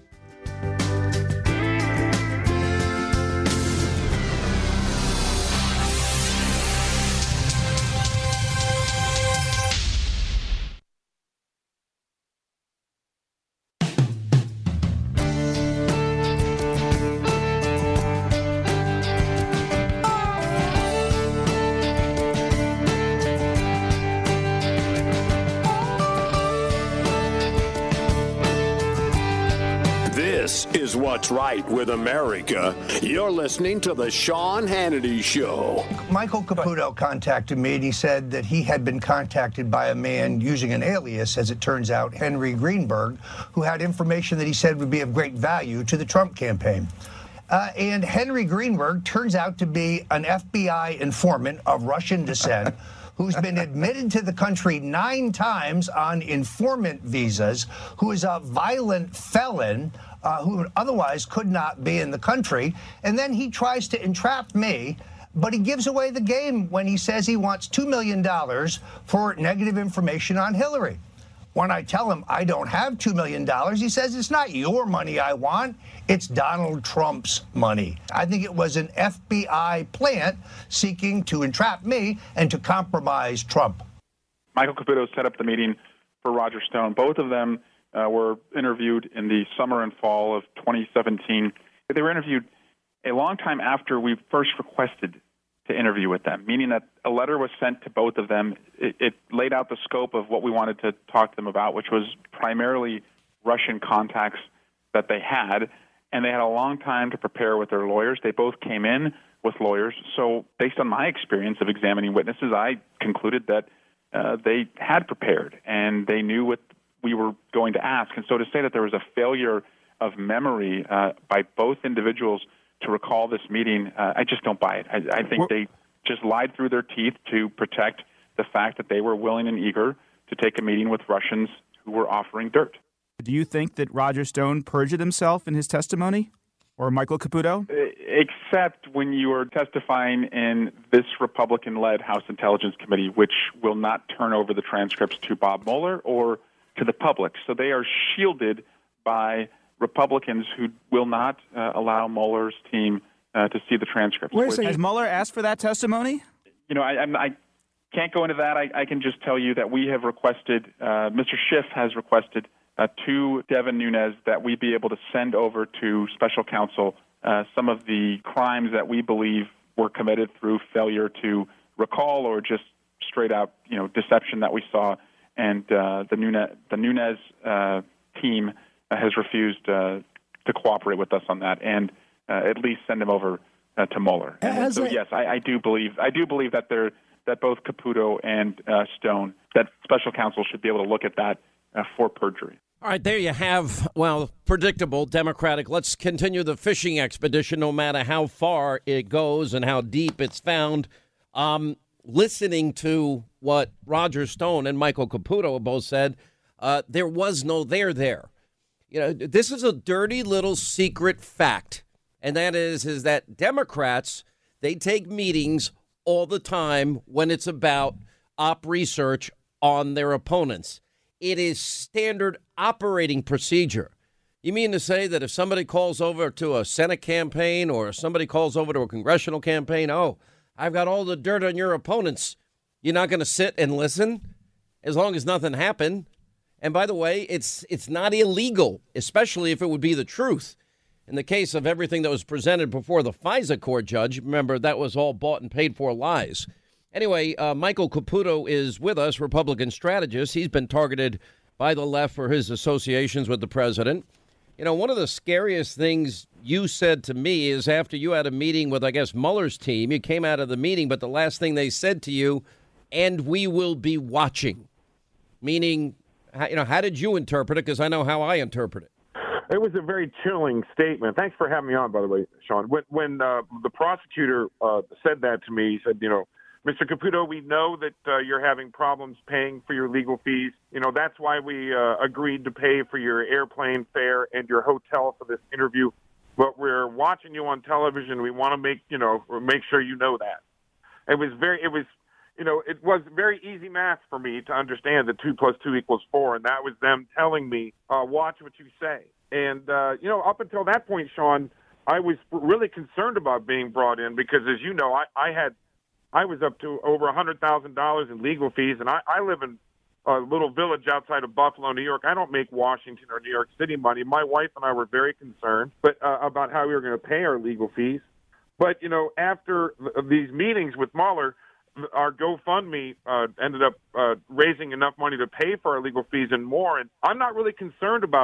is what's right with America. You're listening to The Sean Hannity Show. Michael Caputo contacted me, and he said that he had been contacted by a man using an alias, as it turns out, Henry Greenberg, who had information that he said would be of great value to the Trump campaign. Uh, and Henry Greenberg turns out to be an F B I informant of Russian descent who's been admitted to the country nine times on informant visas, who is a violent felon uh, who otherwise could not be in the country. And then he tries to entrap me, but he gives away the game when he says he wants two million dollars for negative information on Hillary. When I tell him I don't have two million dollars, he says it's not your money I want, it's Donald Trump's money. I think it was an F B I plant seeking to entrap me and to compromise Trump. Michael Caputo set up the meeting for Roger Stone. Both of them uh, were interviewed in the summer and fall of twenty seventeen. They were interviewed a long time after we first requested to interview with them, meaning that a letter was sent to both of them. It, it laid out the scope of what we wanted to talk to them about, which was primarily Russian contacts that they had, and they had a long time to prepare with their lawyers. They both came in with lawyers. So based on my experience of examining witnesses, I concluded that uh, they had prepared and they knew what we were going to ask. And so to say that there was a failure of memory uh, by both individuals to recall this meeting, uh, I just don't buy it. I, I think they just lied through their teeth to protect the fact that they were willing and eager to take a meeting with Russians who were offering dirt. Do you think that Roger Stone perjured himself in his testimony, or Michael Caputo? Except when you are testifying in this Republican-led House Intelligence Committee, which will not turn over the transcripts to Bob Mueller or to the public. So they are shielded by Republicans who will not uh, allow Mueller's team uh, to see the transcripts. Wait a second. Has Mueller asked for that testimony? You know, I, I'm, I can't go into that. I, I can just tell you that we have requested, uh, Mister Schiff has requested uh, to Devin Nunes that we be able to send over to special counsel uh, some of the crimes that we believe were committed through failure to recall or just straight out, you know, deception that we saw. And uh, the Nunes, the Nunes uh, team has refused uh, to cooperate with us on that, and uh, at least send him over uh, to Mueller. And so, a, yes, I, I do believe I do believe that there that both Caputo and uh, Stone, that special counsel should be able to look at that uh, for perjury. All right, there you have, well, predictable Democratic. Let's continue the fishing expedition, no matter how far it goes and how deep it's found. Um, listening to what Roger Stone and Michael Caputo both said, uh, there was no there there. You know, this is a dirty little secret fact, and that is, is that Democrats, they take meetings all the time when it's about op research on their opponents. It is standard operating procedure. You mean to say that if somebody calls over to a Senate campaign or somebody calls over to a congressional campaign, oh, I've got all the dirt on your opponents, you're not going to sit and listen as long as nothing happened? And by the way, it's it's not illegal, especially if it would be the truth. In the case of everything that was presented before the FISA court judge, remember, that was all bought and paid for lies. Anyway, uh, Michael Caputo is with us, Republican strategist. He's been targeted by the left for his associations with the president. You know, one of the scariest things you said to me is after you had a meeting with, I guess, Mueller's team, you came out of the meeting, but the last thing they said to you, and we will be watching, meaning, you know, how did you interpret it? Because I know how I interpret it. It was a very chilling statement. Thanks for having me on, by the way, Sean. When, when uh, the prosecutor uh, said that to me, he said, you know, Mister Caputo, we know that uh, you're having problems paying for your legal fees. You know, that's why we uh, agreed to pay for your airplane fare and your hotel for this interview. But we're watching you on television. We want to make, you know, make sure you know that. It was very, it was, you know, it was very easy math for me to understand that two plus two equals four, and that was them telling me, uh, watch what you say. And, uh, you know, up until that point, Sean, I was really concerned about being brought in because, as you know, I, I had, I was up to over one hundred thousand dollars in legal fees, and I, I live in a little village outside of Buffalo, New York. I don't make Washington or New York City money. My wife and I were very concerned but uh, about how we were going to pay our legal fees. But, you know, after th- these meetings with Mueller, our GoFundMe uh, ended up uh, raising enough money to pay for our legal fees and more. And I'm not really concerned about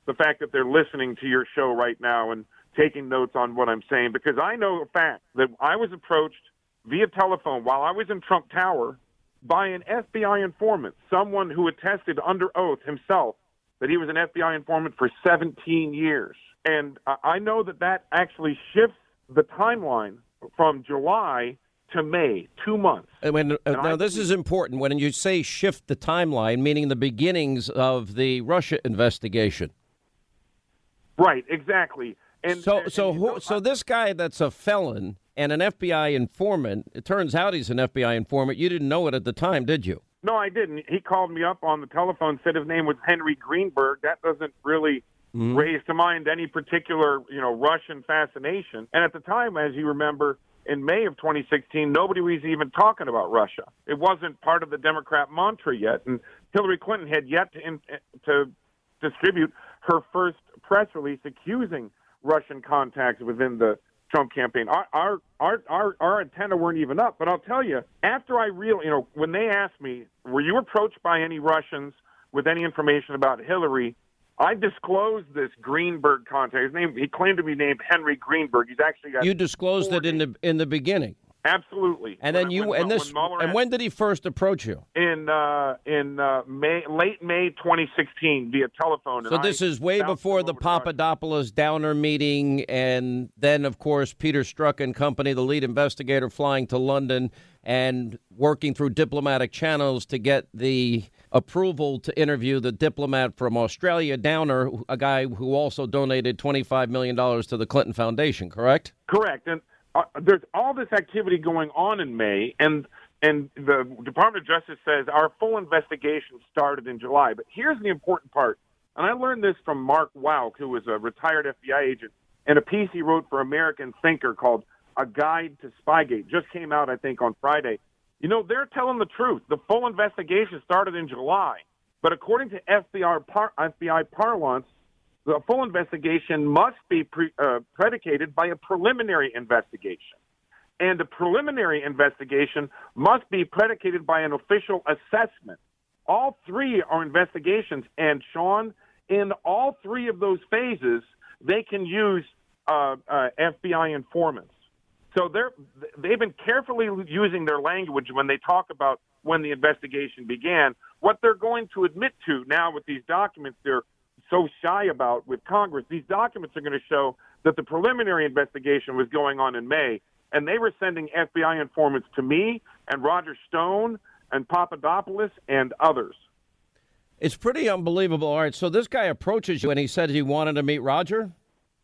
the fact that they're listening to your show right now and taking notes on what I'm saying, because I know a fact that I was approached via telephone while I was in Trump Tower by an F B I informant, someone who attested under oath himself that he was an F B I informant for seventeen years. And I know that that actually shifts the timeline from July to May, two months. And when, uh, and now, I this is important. When you say shift the timeline, meaning the beginnings of the Russia investigation. Right, exactly. And so, and, so, and, who, you know, so this guy that's a felon and an F B I informant, it turns out he's an F B I informant. You didn't know it at the time, did you? No, I didn't. He called me up on the telephone, said his name was Henry Greenberg. That doesn't really mm-hmm. raise to mind any particular, you know, Russian fascination. And at the time, as you remember, in May of twenty sixteen, nobody was even talking about Russia. It wasn't part of the Democrat mantra yet, and Hillary Clinton had yet to in, to distribute her first press release accusing Russian contacts within the Trump campaign. Our our our our, our antenna weren't even up. But I'll tell you, after I real, you know, when they asked me, were you approached by any Russians with any information about Hillary? I disclosed this Greenberg contact. His name, he claimed to be named Henry Greenberg. He's actually got You disclosed it in the in the beginning. Absolutely. And when, then you when, and this when and when did he first approach you? In uh, in uh, May, late May twenty sixteen, via telephone. So and this I is way before the Papadopoulos Downer meeting, and then of course Peter Strzok and company, the lead investigator, flying to London and working through diplomatic channels to get the approval to interview the diplomat from Australia, Downer, a guy who also donated twenty-five million dollars to the Clinton Foundation. Correct? Correct. And Uh, there's all this activity going on in May, and and the Department of Justice says our full investigation started in July. But here's the important part, and I learned this from Mark Wauk, who was a retired F B I agent, in a piece he wrote for American Thinker called A Guide to Spygate. Just came out, I think, on Friday. You know, they're telling the truth. The full investigation started in July. But according to F B I, par- F B I parlance, the full investigation must be pre, uh, predicated by a preliminary investigation. And a preliminary investigation must be predicated by an official assessment. All three are investigations. And, Sean, in all three of those phases, they can use uh, uh, F B I informants. So they're, they've been carefully using their language when they talk about when the investigation began. What they're going to admit to now with these documents they're so shy about with Congress, these documents are going to show that the preliminary investigation was going on in May, and they were sending F B I informants to me and Roger Stone and Papadopoulos and others. It's pretty unbelievable. All right, so this guy approaches you and he said he wanted to meet Roger?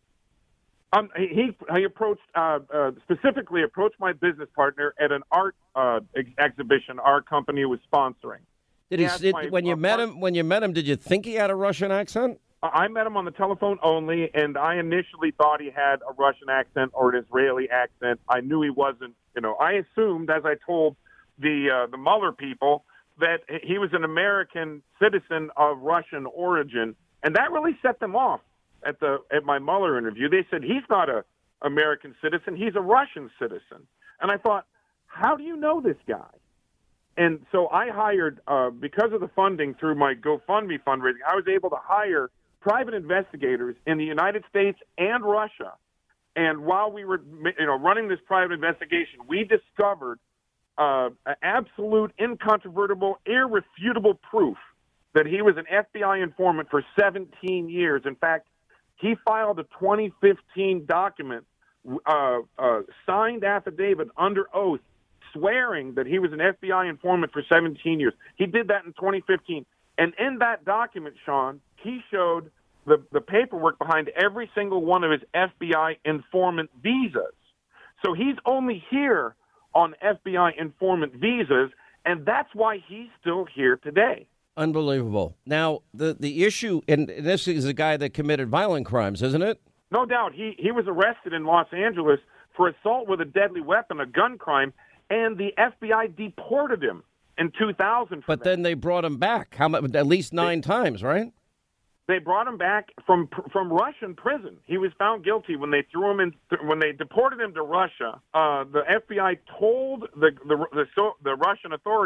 Um, he, he approached, uh, uh, specifically approached my business partner at an art uh, ex- exhibition our company was sponsoring. Did he? Did, my, when you uh, met him, when you met him, did you think he had a Russian accent? I met him on the telephone only, and I initially thought he had a Russian accent or an Israeli accent. I knew he wasn't. You know, I assumed, as I told the uh, the Mueller people, that he was an American citizen of Russian origin, and that really set them off at the at my Mueller interview. They said he's not a American citizen; he's a Russian citizen. And I thought, how do you know this guy? And so I hired, uh, because of the funding through my GoFundMe fundraising, I was able to hire private investigators in the United States and Russia. And while we were, you know, running this private investigation, we discovered uh, absolute, incontrovertible, irrefutable proof that he was an F B I informant for seventeen years. In fact, he filed a twenty fifteen document, uh, uh, signed affidavit under oath, swearing that he was an F B I informant for seventeen years. He did that in twenty fifteen. And in that document, Sean, he showed the, the paperwork behind every single one of his F B I informant visas. So he's only here on F B I informant visas, and that's why he's still here today. Unbelievable. Now, the, the issue, and this is a guy that committed violent crimes, isn't it? No doubt. He, he was arrested in Los Angeles for assault with a deadly weapon, a gun crime, and the F B I deported him in two thousand. But that. then they brought him back. How much? At least nine they, times, right? They brought him back from from Russian prison. He was found guilty when they threw him in. When they deported him to Russia, uh, the F B I told the the the, so, the Russian authorities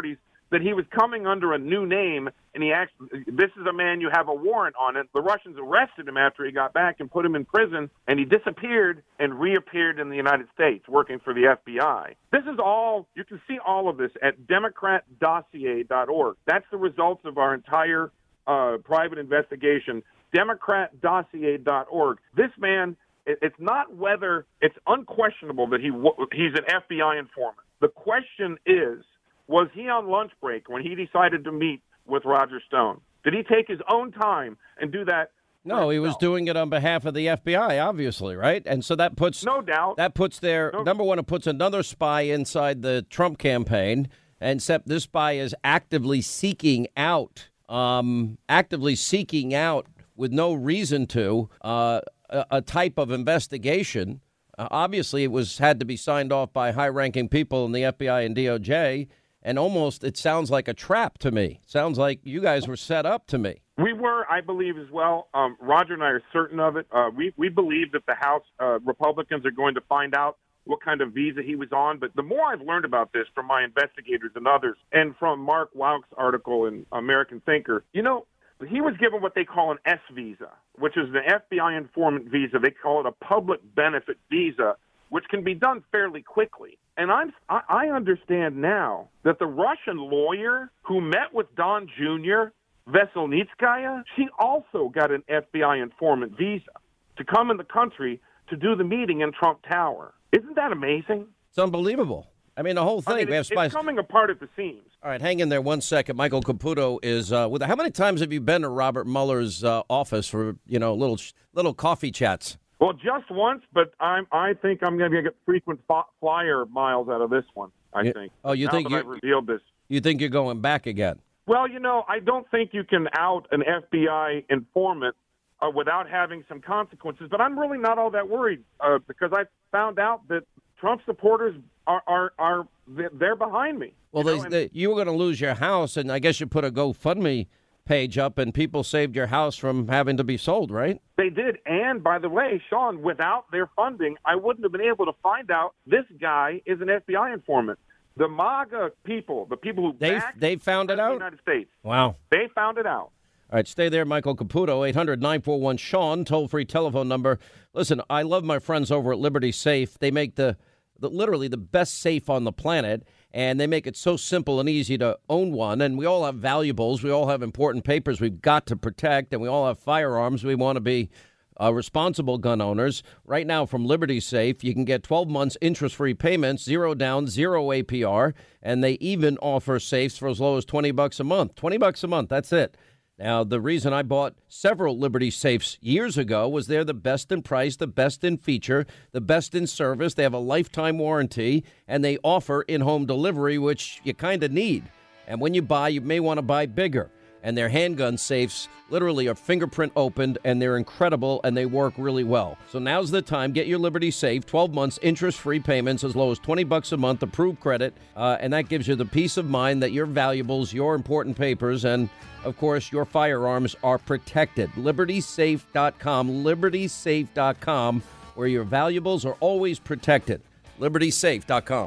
that he was coming under a new name, and he asked, this is a man, you have a warrant on it. The Russians arrested him after he got back and put him in prison, and he disappeared and reappeared in the United States working for the F B I. This is all, you can see all of this at democrat dossier dot org. That's the results of our entire uh, private investigation, democrat dossier dot org. This man, it, it's not whether, it's unquestionable that he he's an F B I informant. The question is, was he on lunch break when he decided to meet with Roger Stone? Did he take his own time and do that? No, he was doing it on behalf of the F B I, obviously, right? And so that puts no doubt that puts their no. number one. It puts another spy inside the Trump campaign, and except this spy is actively seeking out, um, actively seeking out with no reason to uh, a, a type of investigation. Uh, obviously, it was had to be signed off by high-ranking people in the F B I and D O J. And almost it sounds like a trap to me. Sounds like you guys were set up to me. We were, I believe, as well. Um, Roger and I are certain of it. Uh, we, we believe that the House uh, Republicans are going to find out what kind of visa he was on. But the more I've learned about this from my investigators and others, and from Mark Wauch's article in American Thinker, you know, he was given what they call an S visa, which is the F B I informant visa. They call it a public benefit visa, which can be done fairly quickly. And I'm, I understand now that the Russian lawyer who met with Don Junior, Veselnitskaya, she also got an F B I informant visa to come in the country to do the meeting in Trump Tower. Isn't that amazing? It's unbelievable. I mean, the whole thing. I mean, we have it's, spies. It's coming apart at the seams. All right, hang in there one second. Michael Caputo is uh, with. How many times have you been to Robert Mueller's uh, office for, you know, little little coffee chats? Well, just once, but I'm. I think I'm going to get frequent flyer miles out of this one. I you, think. Oh, you now think that you I've revealed this? You think you're going back again? Well, you know, I don't think you can out an F B I informant uh, without having some consequences. But I'm really not all that worried uh, because I found out that Trump supporters are are, are they're behind me. Well, you, they, know? they, you were going to lose your house, and I guess you put a GoFundMe page up, and people saved your house from having to be sold, right? They did. And by the way, Sean, without their funding, I wouldn't have been able to find out this guy is an F B I informant. The MAGA people, the people who they they found it out. The United States. Wow. They found it out. All right, stay there, Michael Caputo, eight hundred nine four one Sean, toll-free telephone number. Listen, I love my friends over at Liberty Safe. They make the, the literally the best safe on the planet, and they make it so simple and easy to own one. And we all have valuables. We all have important papers we've got to protect, and we all have firearms. We want to be uh, responsible gun owners. Right now from Liberty Safe, you can get twelve months interest-free payments, zero down, zero A P R, and they even offer safes for as low as twenty bucks a month. twenty bucks a month, that's it. Now, the reason I bought several Liberty Safes years ago was they're the best in price, the best in feature, the best in service. They have a lifetime warranty, and they offer in-home delivery, which you kind of need. And when you buy, you may want to buy bigger. And their handgun safes literally are fingerprint opened, and they're incredible, and they work really well. So now's the time. Get your Liberty Safe, twelve months, interest-free payments as low as twenty bucks a month, approved credit, uh, and that gives you the peace of mind that your valuables, your important papers, and, of course, your firearms are protected. Liberty Safe dot com, Liberty Safe dot com, where your valuables are always protected. Liberty Safe dot com.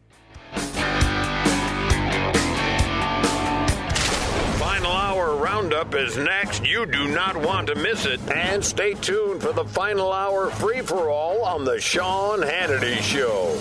Roundup is next. You do not want to miss it. And stay tuned for the final hour free-for-all on the Sean Hannity Show.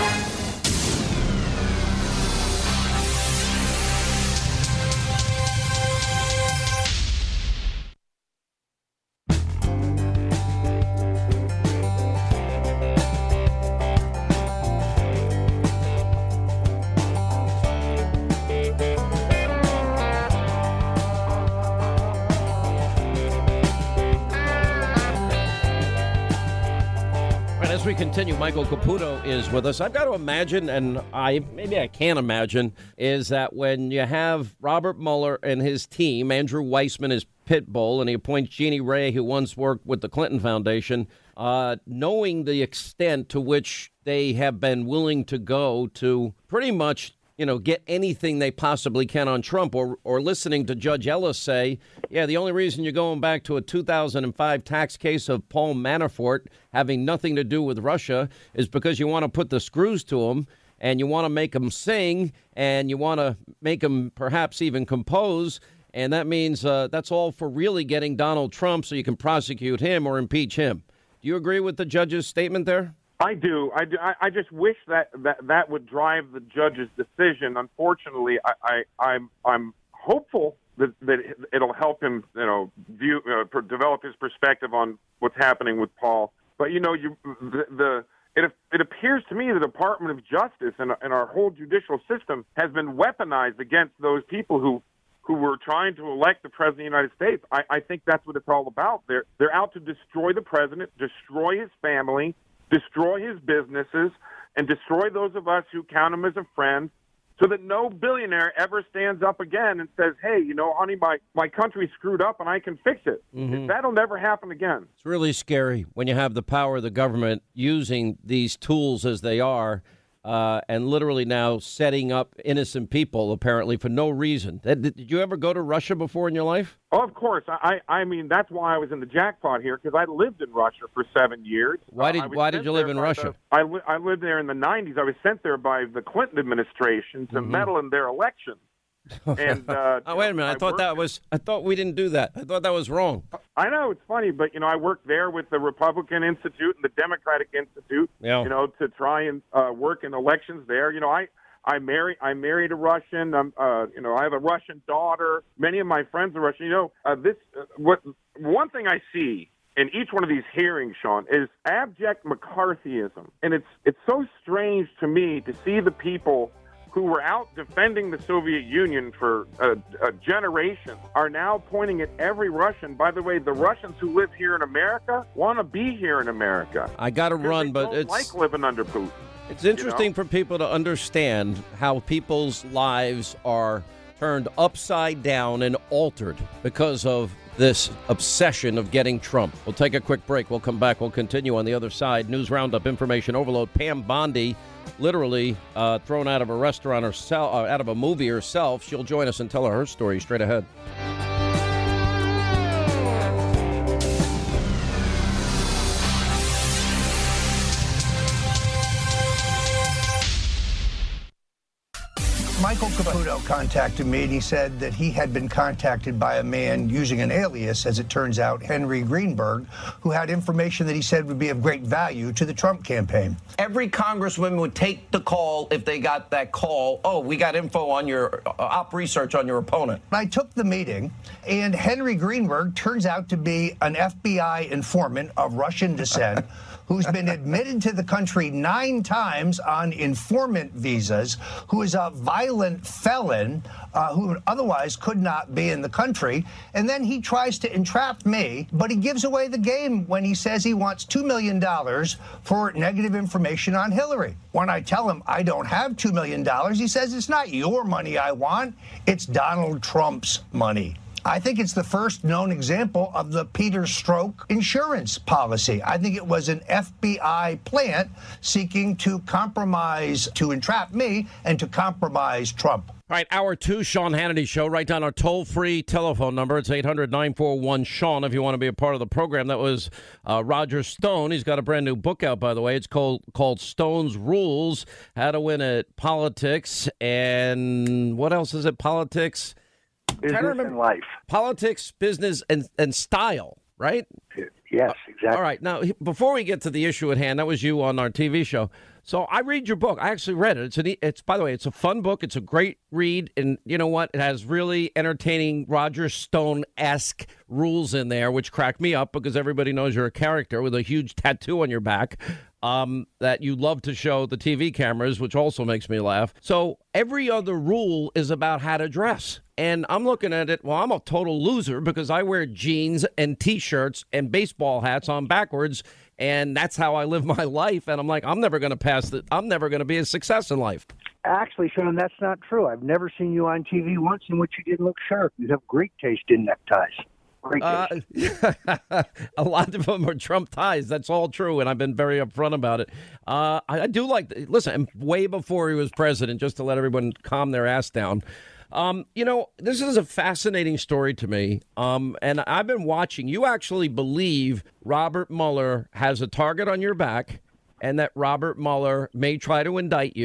As we continue, Michael Caputo is with us. I've got to imagine, and I maybe I can imagine, is that when you have Robert Mueller and his team, Andrew Weissman is pit bull, and he appoints Jeannie Ray, who once worked with the Clinton Foundation, uh, knowing the extent to which they have been willing to go to pretty much, you know, get anything they possibly can on Trump, or or listening to Judge Ellis say, yeah, the only reason you're going back to a two thousand five tax case of Paul Manafort having nothing to do with Russia is because you want to put the screws to him. and you want to make them sing, and you want to make them perhaps even compose. And that means uh, that's all for really getting Donald Trump so you can prosecute him or impeach him. Do you agree with the judge's statement there? I do. I, do. I, I just wish that, that that would drive the judge's decision. Unfortunately, I, I, I'm I'm hopeful that, that it'll help him, you know, view uh, per, develop his perspective on what's happening with Paul. But you know, you the, the it it appears to me the Department of Justice and, and our whole judicial system has been weaponized against those people who. who were trying to elect the president of the United States. I, I think that's what it's all about. They're they're out to destroy the president, destroy his family, destroy his businesses, and destroy those of us who count him as a friend, so that no billionaire ever stands up again and says, hey, you know, honey, my, my country screwed up and I can fix it. Mm-hmm. That'll never happen again. It's really scary when you have the power of the government using these tools as they are. Uh, and literally now setting up innocent people, apparently, for no reason. Did, did you ever go to Russia before in your life? Oh, of course. I, I mean, that's why I was in the jackpot here, because I lived in Russia for seven years. Why did uh, Why did you live in Russia? The, I, li- I lived there in the nineties. I was sent there by the Clinton administration to mm-hmm. meddle in their elections. And uh, oh, wait a minute! I, I thought that was. I thought we didn't do that. I thought that was wrong. I know it's funny, but you know, I worked there with the Republican Institute and the Democratic Institute. Yeah. You know, to try and uh, work in elections there. You know, I I married I married a Russian. I'm, uh, you know, I have a Russian daughter. Many of my friends are Russian. You know, uh, this uh, what one thing I see in each one of these hearings, Sean, is abject McCarthyism, and it's it's so strange to me to see the people who were out defending the Soviet Union for a, a generation are now pointing at every Russian. By the way, the Russians who live here in America want to be here in America. I got to run, but don't it's like living under Putin. It's interesting you know? for people to understand how people's lives are turned upside down and altered because of this obsession of getting Trump. We'll take a quick break. We'll come back. We'll continue on the other side. News Roundup, information overload. Pam Bondi, literally uh, thrown out of a restaurant herself, uh, out of a movie herself. She'll join us and tell her, her story straight ahead. Michael Caputo contacted me, and he said that he had been contacted by a man using an alias, as it turns out, Henry Greenberg, who had information that he said would be of great value to the Trump campaign. Every congresswoman would take the call if they got that call. Oh, we got info on your uh, op research on your opponent. I took the meeting, and Henry Greenberg turns out to be an F B I informant of Russian descent who's been admitted to the country nine times on informant visas, who is a violent felon uh, who otherwise could not be in the country. And then he tries to entrap me, but he gives away the game when he says he wants two million dollars for negative information on Hillary. When I tell him I don't have two million dollars, he says it's not your money I want, it's Donald Trump's money. I think it's the first known example of the Peter Strzok insurance policy. I think it was an F B I plant seeking to compromise, to entrap me and to compromise Trump. All right, hour two, Sean Hannity Show. Write down our toll-free telephone number. It's eight hundred, nine four one, Sean if you want to be a part of the program. That was uh, Roger Stone. He's got a brand new book out, by the way. It's called called Stone's Rules, How to Win at Politics. And what else is it? Politics? Business and life. Politics, business, and, and style, right? Yes, exactly. All right. Now, before we get to the issue at hand, that was you on our T V show. So I read your book. I actually read it. It's an, it's by the way, it's a fun book. It's a great read, and you know what? It has really entertaining Roger Stone-esque rules in there, which crack me up because everybody knows you're a character with a huge tattoo on your back um, that you love to show the T V cameras, which also makes me laugh. So every other rule is about how to dress. And I'm looking at it, well, I'm a total loser because I wear jeans and T-shirts and baseball hats on backwards, and that's how I live my life. And I'm like, I'm never going to pass the, I'm never going to be a success in life. Actually, Sean, that's not true. I've never seen you on T V once in which you didn't look sharp. You have great taste in neckties. Great taste. Uh, a lot of them are Trump ties. That's all true, and I've been very upfront about it. Uh, I, I do like, listen, way before he was president, just to let everyone calm their ass down. Um, you know, this is a fascinating story to me, um, and I've been watching. You actually believe Robert Mueller has a target on your back and that Robert Mueller may try to indict you,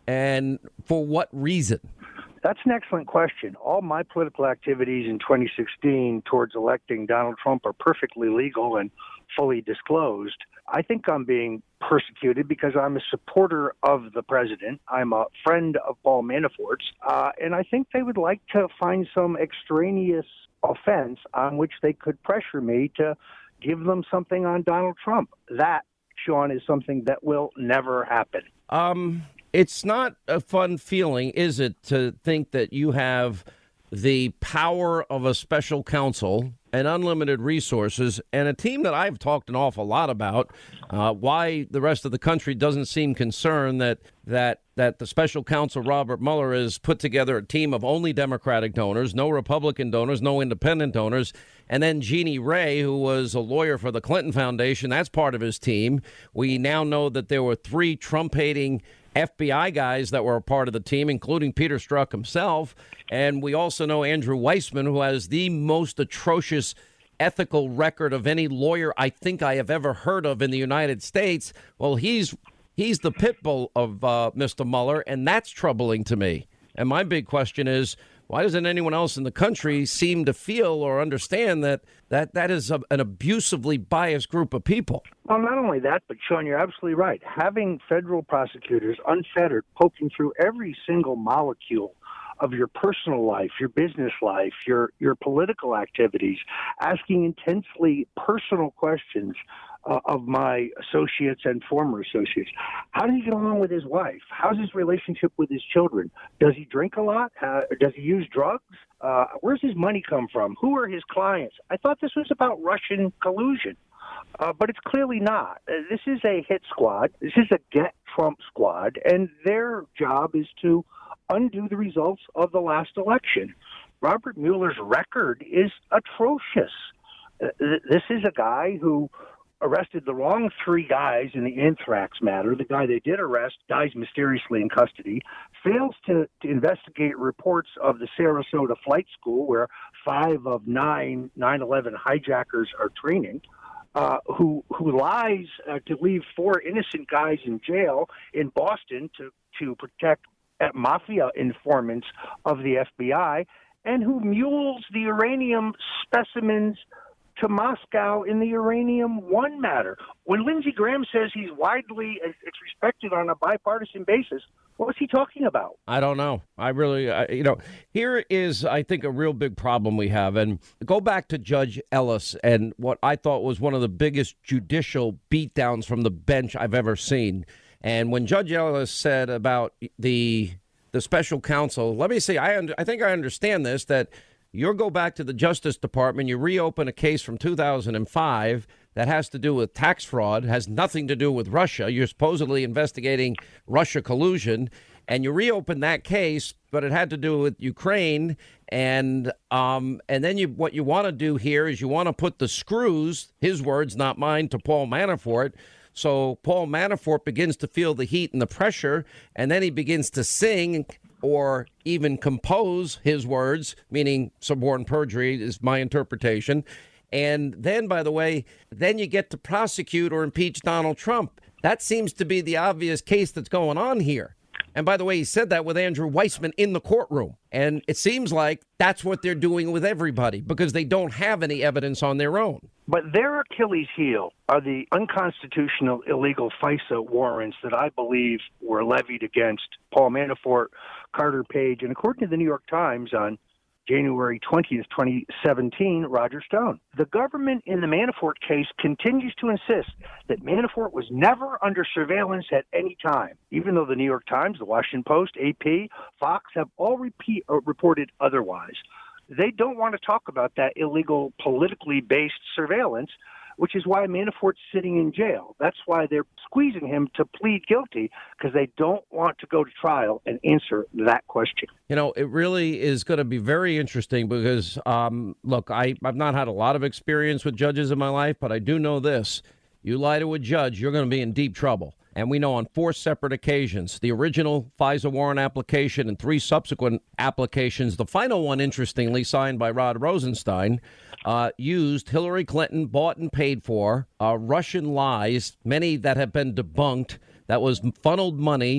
And for what reason? That's an excellent question. All my political activities in twenty sixteen towards electing Donald Trump are perfectly legal and fully disclosed. I think I'm being persecuted because I'm a supporter of the president. I'm a friend of Paul Manafort's. Uh, and I think they would like to find some extraneous offense on which they could pressure me to give them something on Donald Trump. That, Sean, is something that will never happen. Um, it's not a fun feeling, is it, to think that you have the power of a special counsel and unlimited resources and a team that I've talked an awful lot about, uh, why the rest of the country doesn't seem concerned that that that the special counsel Robert Mueller has put together a team of only Democratic donors, no Republican donors, no independent donors. And then Jeannie Ray, who was a lawyer for the Clinton Foundation, that's part of his team. We now know that there were three Trump-hating F B I guys that were a part of the team, including Peter Strzok himself. And we also know Andrew Weissman, who has the most atrocious ethical record of any lawyer I think I have ever heard of in the United States. Well, he's he's the pit bull of uh, Mister Mueller, and that's troubling to me. And my big question is, why doesn't anyone else in the country seem to feel or understand that that, that is a, an abusively biased group of people? Well, not only that, but Sean, you're absolutely right. Having federal prosecutors unfettered poking through every single molecule of your personal life, your business life, your your political activities, asking intensely personal questions uh, of my associates and former associates. How does he get along with his wife? How's his relationship with his children? Does he drink a lot? Uh, does he use drugs? Uh, where's his money come from? Who are his clients? I thought this was about Russian collusion. Uh, but it's clearly not. Uh, this is a hit squad. This is a get Trump squad, and their job is to undo the results of the last election. Robert Mueller's record is atrocious. Uh, th- this is a guy who arrested the wrong three guys in the anthrax matter. The guy they did arrest dies mysteriously in custody, fails to, to investigate reports of the Sarasota flight school where five of nine nine eleven hijackers are training. Uh, who who lies uh, to leave four innocent guys in jail in Boston to, to protect mafia informants of the F B I, and who mules the uranium specimens to Moscow in the Uranium One matter. When Lindsey Graham says he's widely respected on a bipartisan basis, what was he talking about? I don't know. I really, I, you know, here is, I think, a real big problem we have. And go back to Judge Ellis and what I thought was one of the biggest judicial beatdowns from the bench I've ever seen. And when Judge Ellis said about the the special counsel, let me say, I, I think I understand this, that you go back to the Justice Department, you reopen a case from two thousand five that has to do with tax fraud, has nothing to do with Russia. You're supposedly investigating Russia collusion, and you reopen that case, but it had to do with Ukraine. And um, and then you what you want to do here is you want to put the screws, his words, not mine, to Paul Manafort. So Paul Manafort begins to feel the heat and the pressure, and then he begins to sing or even compose his words, meaning suborn perjury is my interpretation. And then, by the way, then you get to prosecute or impeach Donald Trump. That seems to be the obvious case that's going on here. And by the way, he said that with Andrew Weissman in the courtroom. And it seems like that's what they're doing with everybody because they don't have any evidence on their own. But their Achilles heel are the unconstitutional illegal FISA warrants that I believe were levied against Paul Manafort, Carter Page, and according to the New York Times on January twentieth, twenty seventeen, Roger Stone. The government in the Manafort case continues to insist that Manafort was never under surveillance at any time, even though the New York Times, the Washington Post, A P, Fox have all repeat, uh, reported otherwise. They don't want to talk about that illegal, politically based surveillance, which is why Manafort's sitting in jail. That's why they're squeezing him to plead guilty, because they don't want to go to trial and answer that question. You know, it really is going to be very interesting because, um, look, I, I've not had a lot of experience with judges in my life, but I do know this. You lie to a judge, you're going to be in deep trouble. And we know on four separate occasions, the original FISA warrant application and three subsequent applications, the final one, interestingly, signed by Rod Rosenstein, uh, used Hillary Clinton, bought and paid for, uh, Russian lies, many that have been debunked, that was funneled money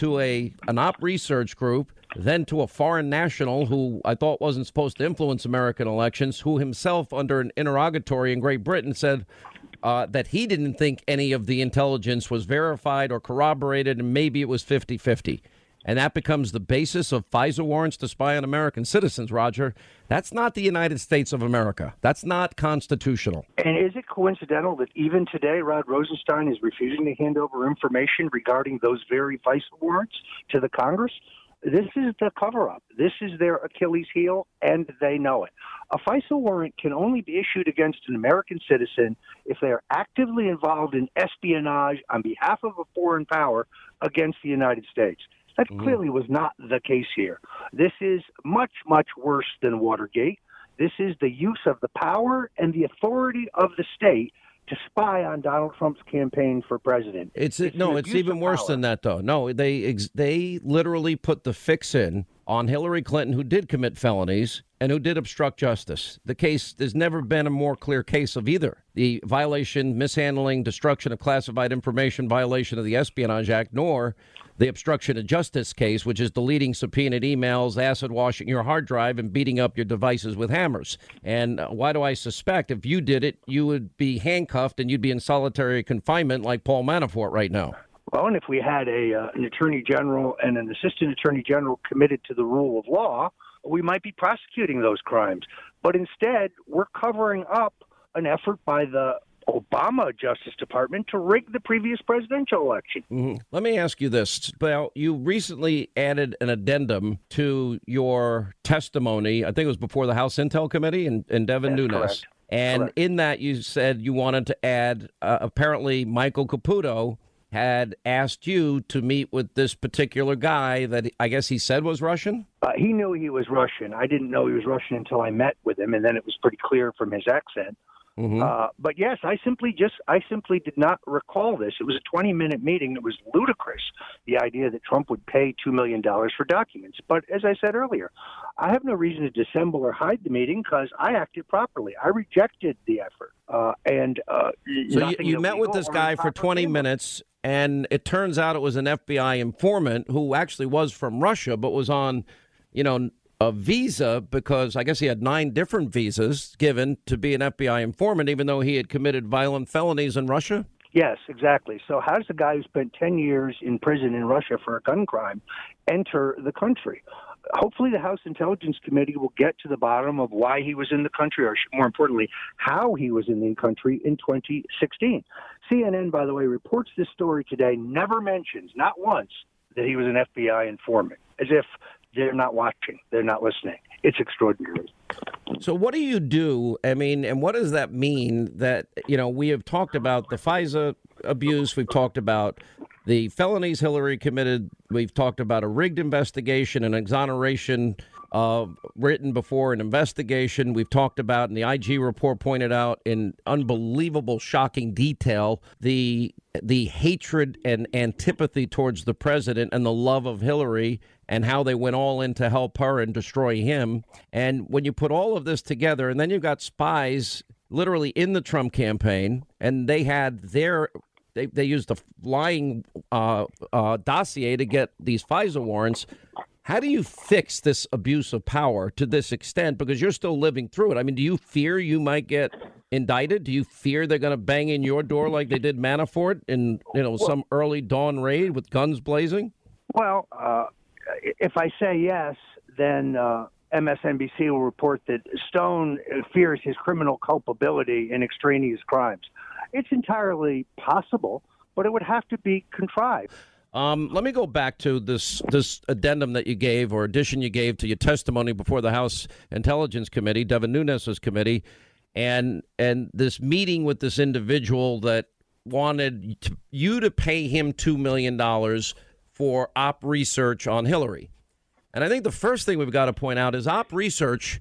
to a an op research group, then to a foreign national who I thought wasn't supposed to influence American elections, who himself, under an interrogatory in Great Britain, said uh, that he didn't think any of the intelligence was verified or corroborated, and maybe it was fifty-fifty. And that becomes the basis of FISA warrants to spy on American citizens, Roger. That's not the United States of America. That's not constitutional. And is it coincidental that even today Rod Rosenstein is refusing to hand over information regarding those very FISA warrants to the Congress? This is the cover-up. This is their Achilles heel, and they know it. A FISA warrant can only be issued against an American citizen if they are actively involved in espionage on behalf of a foreign power against the United States. That clearly was not the case here. This is much, much worse than Watergate. This is the use of the power and the authority of the state to spy on Donald Trump's campaign for president. It's, it's no, it's even worse than that, though. No, they ex- they literally put the fix in on Hillary Clinton, who did commit felonies and who did obstruct justice. The case, there's never been a more clear case of either. The violation, mishandling, destruction of classified information, violation of the Espionage Act, nor the obstruction of justice case, which is deleting subpoenaed emails, acid washing your hard drive, and beating up your devices with hammers. And why do I suspect if you did it, you would be handcuffed and you'd be in solitary confinement like Paul Manafort right now? Well, and if we had a uh, an attorney general and an assistant attorney general committed to the rule of law, we might be prosecuting those crimes. But instead, we're covering up an effort by the Obama Justice Department to rig the previous presidential election. Mm-hmm. Let me ask you this. Well, you recently added an addendum to your testimony. I think it was before the House Intel Committee and, and Devin That's Nunes. Correct. And Correct. in that, you said you wanted to add, uh, apparently, Michael Caputo had asked you to meet with this particular guy that I guess he said was Russian? Uh, he knew he was Russian. I didn't know he was Russian until I met with him, and then it was pretty clear from his accent. Mm-hmm. Uh, but yes, I simply just I simply did not recall this. It was a twenty-minute meeting. It was ludicrous, the idea that Trump would pay two million dollars for documents. But as I said earlier, I have no reason to dissemble or hide the meeting because I acted properly. I rejected the effort. Uh, and uh, So you, you met with this guy for twenty minutes, and it turns out it was an F B I informant who actually was from Russia, but was on, you know, a visa because I guess he had nine different visas given to be an F B I informant, even though he had committed violent felonies in Russia? Yes, exactly. So how does a guy who spent ten years in prison in Russia for a gun crime enter the country? Hopefully the House Intelligence Committee will get to the bottom of why he was in the country, or more importantly, how he was in the country in twenty sixteen. C N N, by the way, reports this story today, never mentions, not once, that he was an F B I informant, as if they're not watching, they're not listening. It's extraordinary. So what do you do? I mean, and what does that mean that, you know, we have talked about the FISA abuse. We've talked about the felonies Hillary committed. We've talked about a rigged investigation, an exoneration uh, written before an investigation. We've talked about, and the I G report pointed out in unbelievable, shocking detail, the the hatred and antipathy towards the president and the love of Hillary and how they went all in to help her and destroy him. And when you put all of this together, and then you've got spies literally in the Trump campaign, and they had their They, they used a lying uh, uh, dossier to get these FISA warrants. How do you fix this abuse of power to this extent? Because you're still living through it. I mean, do you fear you might get indicted? Do you fear they're going to bang in your door like they did Manafort in, you know, some early dawn raid with guns blazing? Well, uh, if I say yes, then uh, M S N B C will report that Stone fears his criminal culpability in extraneous crimes. It's entirely possible, but it would have to be contrived. Um, let me go back to this this addendum that you gave, or addition you gave to your testimony before the House Intelligence Committee, Devin Nunes' committee, and and this meeting with this individual that wanted to, you to pay him two million dollars for op research on Hillary. And I think the first thing we've got to point out is op research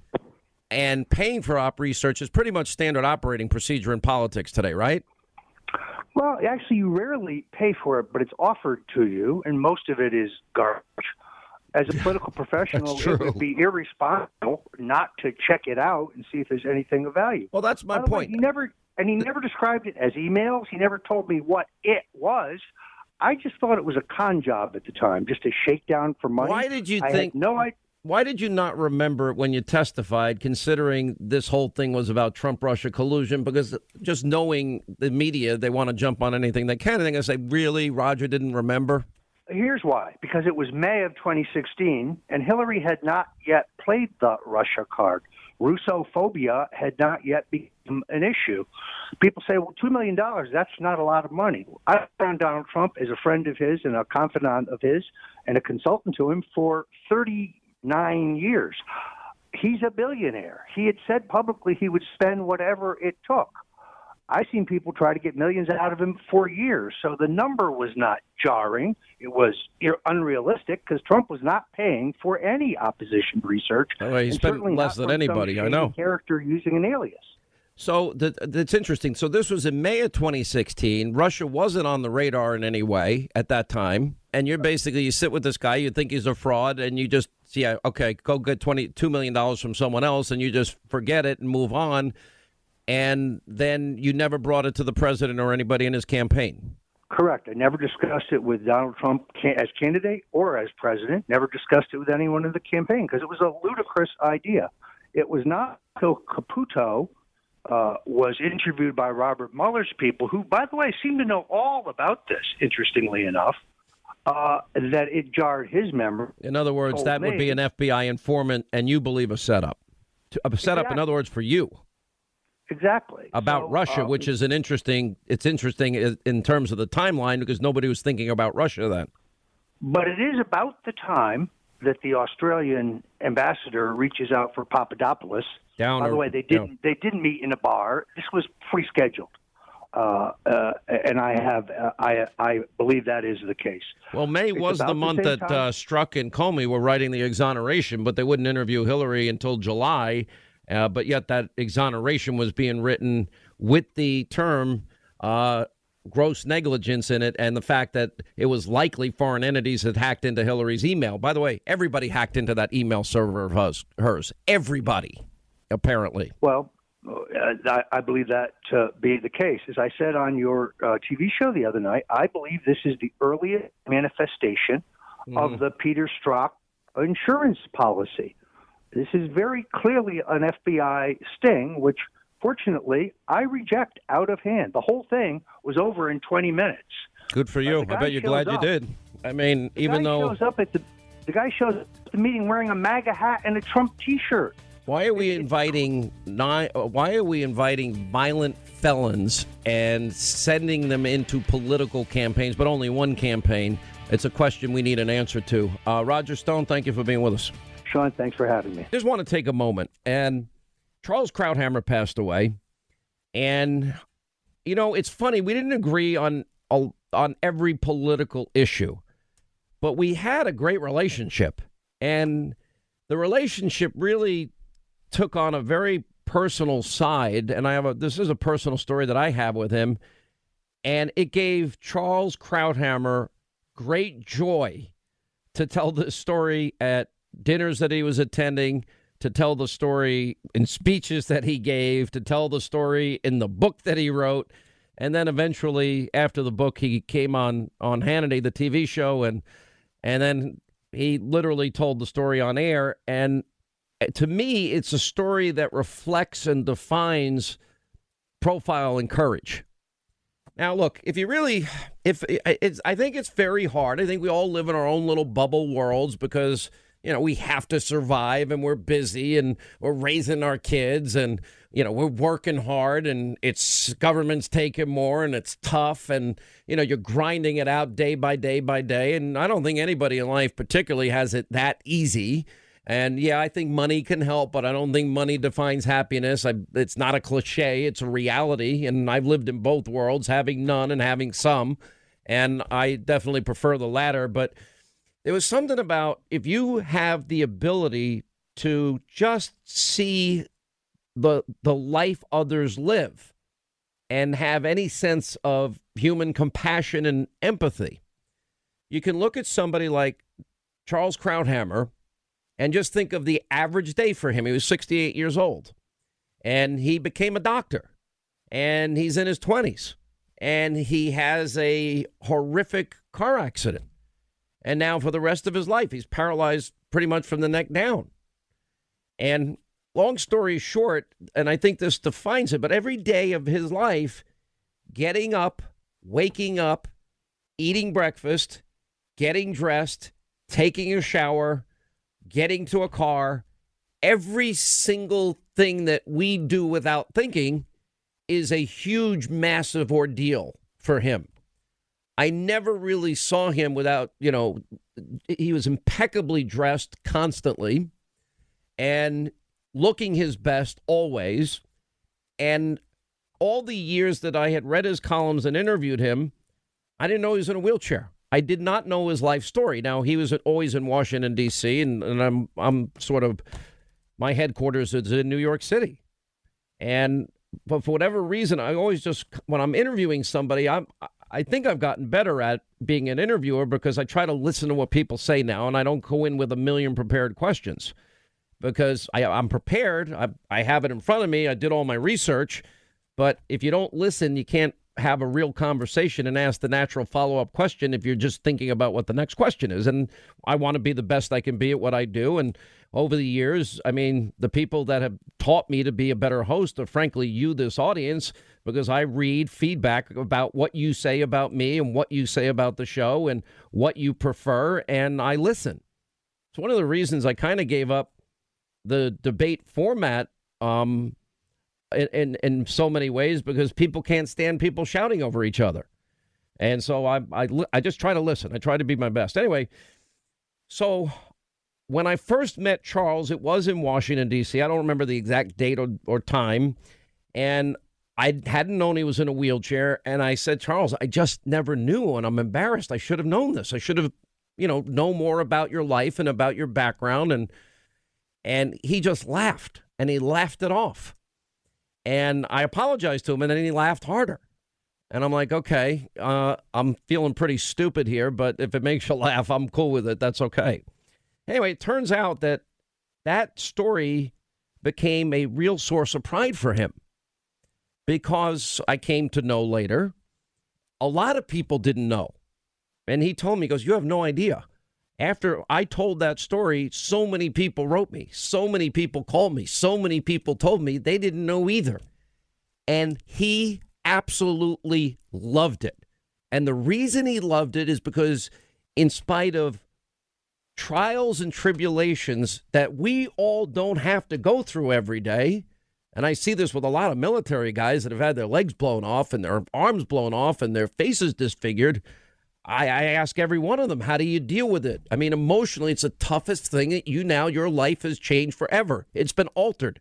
and paying for op research is pretty much standard operating procedure in politics today, right? Well, actually, you rarely pay for it, but it's offered to you, and most of it is garbage. As a political professional, it would be irresponsible not to check it out and see if there's anything of value. Well, that's my By the way, point. he never, and he never described it as emails. He never told me what it was. I just thought it was a con job at the time, just a shakedown for money. Why did you I think? Had no idea. Why did you not remember when you testified, considering this whole thing was about Trump-Russia collusion? Because just knowing the media, they want to jump on anything they can. And they're going to say, really, Roger didn't remember? Here's why. Because it was May of twenty sixteen, and Hillary had not yet played the Russia card. Russophobia had not yet become an issue. People say, well, two million dollars, that's not a lot of money. I found Donald Trump as a friend of his and a confidant of his and a consultant to him for thirty-nine years. He's a billionaire. He had said publicly he would spend whatever it took. I've seen people try to get millions out of him for years. So the number was not jarring. It was unrealistic because Trump was not paying for any opposition research. Oh, he spent less than anybody, I know. Character using an alias. So that, that's interesting. So this was in May of twenty sixteen. Russia wasn't on the radar in any way at that time. And you're basically, you sit with this guy, you think he's a fraud, and you just, yeah, okay, go get twenty-two million dollars from someone else, and you just forget it and move on. And then you never brought it to the president or anybody in his campaign. Correct. I never discussed it with Donald Trump as candidate or as president. Never discussed it with anyone in the campaign because it was a ludicrous idea. It was not until Caputo uh, was interviewed by Robert Mueller's people, who, by the way, seem to know all about this, interestingly enough, uh, that it jarred his memory. In other words, that would be an F B I informant, and you believe a setup. A setup, exactly. In other words, for you. Exactly. About so, Russia, um, which is an interesting, it's interesting in terms of the timeline because nobody was thinking about Russia then. But it is about the time that the Australian ambassador reaches out for Papadopoulos. Down By or, the way, they didn't, down. they didn't meet in a bar. This was pre-scheduled. Uh, uh, and I have, uh, I, I believe that is the case. Well, May it's was the month the that uh, Strzok and Comey were writing the exoneration, but they wouldn't interview Hillary until July. Uh, but yet that exoneration was being written with the term uh, gross negligence in it and the fact that it was likely foreign entities had hacked into Hillary's email. By the way, everybody hacked into that email server of hers. hers. Everybody, apparently. Well, uh, I, I believe that to be the case. As I said on your uh, T V show the other night, I believe this is the earliest manifestation mm-hmm. of the Peter Strzok insurance policy. This is very clearly an F B I sting, which, fortunately, I reject out of hand. The whole thing was over in twenty minutes. Good for you. I bet you're glad up. you did. I mean, the even guy though... Shows up at the, the guy shows up at the meeting wearing a MAGA hat and a Trump T-shirt. Why are we inviting nine, Why are we inviting violent felons and sending them into political campaigns, but only one campaign? It's a question we need an answer to. Uh, Roger Stone, thank you for being with us. Sean, thanks for having me. Just want to take a moment. And Charles Krauthammer passed away. And, you know, it's funny. We didn't agree on on every political issue. But we had a great relationship. And the relationship really took on a very personal side. And I have a this is a personal story that I have with him. And it gave Charles Krauthammer great joy to tell this story at dinners that he was attending, to tell the story in speeches that he gave, to tell the story in the book that he wrote. And then eventually, after the book, he came on, on Hannity, the T V show, and and then he literally told the story on air. And to me, it's a story that reflects and defines profile and courage. Now, look, if you really, if it's, I think it's very hard. I think we all live in our own little bubble worlds because, you know, we have to survive and we're busy and we're raising our kids and, you know, we're working hard and it's government's taking more and it's tough and, you know, you're grinding it out day by day by day. And I don't think anybody in life particularly has it that easy. And, yeah, I think money can help, but I don't think money defines happiness. I, it's not a cliche. It's a reality. And I've lived in both worlds, having none and having some. And I definitely prefer the latter. But there was something about if you have the ability to just see the the life others live and have any sense of human compassion and empathy, you can look at somebody like Charles Krauthammer and just think of the average day for him. He was sixty-eight years old, and he became a doctor, and he's in his twenties. and he has a horrific car accident. And now for the rest of his life, he's paralyzed pretty much from the neck down. And long story short, and I think this defines it, but every day of his life, getting up, waking up, eating breakfast, getting dressed, taking a shower, getting to a car, every single thing that we do without thinking is a huge, massive ordeal for him. I never really saw him without, you know, he was impeccably dressed constantly and looking his best always. And all the years that I had read his columns and interviewed him, I didn't know he was in a wheelchair. I did not know his life story. Now, he was always in Washington, D C, and, and I'm I'm sort of, my headquarters is in New York City. And but for whatever reason, I always just, when I'm interviewing somebody, I'm, I think I've gotten better at being an interviewer because I try to listen to what people say now, and I don't go in with a million prepared questions because I, I'm prepared. I, I have it in front of me. I did all my research. But if you don't listen, you can't have a real conversation and ask the natural follow-up question if you're just thinking about what the next question is. And I want to be the best I can be at what I do. And over the years, I mean, the people that have taught me to be a better host are, frankly, you, this audience, because I read feedback about what you say about me and what you say about the show and what you prefer, and I listen. It's one of the reasons I kind of gave up the debate format um, in, in, in so many ways, because people can't stand people shouting over each other. And so I, I, I just try to listen. I try to be my best. Anyway, so when I first met Charles, it was in Washington, D C. I don't remember the exact date or, or time. And I hadn't known he was in a wheelchair. And I said, Charles, I just never knew. And I'm embarrassed. I should have known this. I should have, you know, know more about your life and about your background. And and he just laughed, and he laughed it off. And I apologized to him, and then he laughed harder. And I'm like, okay, uh, I'm feeling pretty stupid here, but if it makes you laugh, I'm cool with it. That's okay. Anyway, it turns out that that story became a real source of pride for him, because I came to know later, a lot of people didn't know. And he told me, he goes, you have no idea. After I told that story, so many people wrote me, so many people called me, so many people told me they didn't know either. And he absolutely loved it. And the reason he loved it is because in spite of trials and tribulations that we all don't have to go through every day, and I see this with a lot of military guys that have had their legs blown off and their arms blown off and their faces disfigured, I, I ask every one of them, how do you deal with it? I mean, emotionally, it's the toughest thing that you now, your life has changed forever. It's been altered.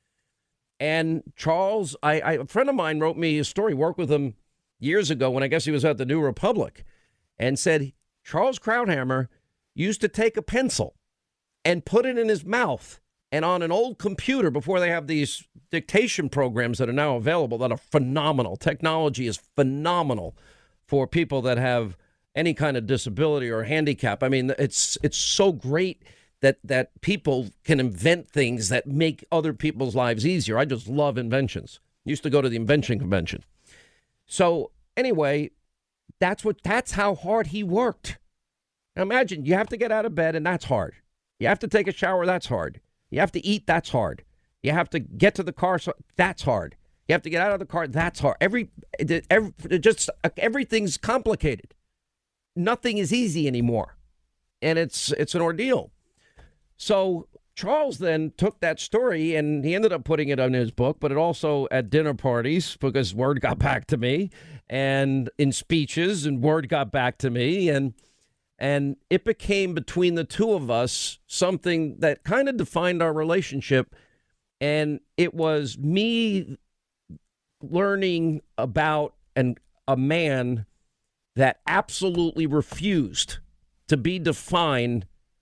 And Charles, I, I, a friend of mine wrote me a story, worked with him years ago when I guess he was at the New Republic, and said Charles Krauthammer used to take a pencil and put it in his mouth, and on an old computer, before they have these dictation programs that are now available that are phenomenal. Technology is phenomenal for people that have any kind of disability or handicap. I mean, it's it's so great that that people can invent things that make other people's lives easier. I just love inventions. Used to go to the invention convention. So anyway, that's what that's how hard he worked. Now imagine, you have to get out of bed, and that's hard. You have to take a shower, that's hard. You have to eat, that's hard. You have to get to the car, so that's hard. You have to get out of the car, that's hard. Every, every just everything's complicated. Nothing is easy anymore, and it's it's an ordeal. So Charles then took that story, and he ended up putting it on his book, but it also at dinner parties, because word got back to me, and in speeches, and word got back to me, and and it became, between the two of us, something that kind of defined our relationship. And it was me learning about an, a man that absolutely refused to be defined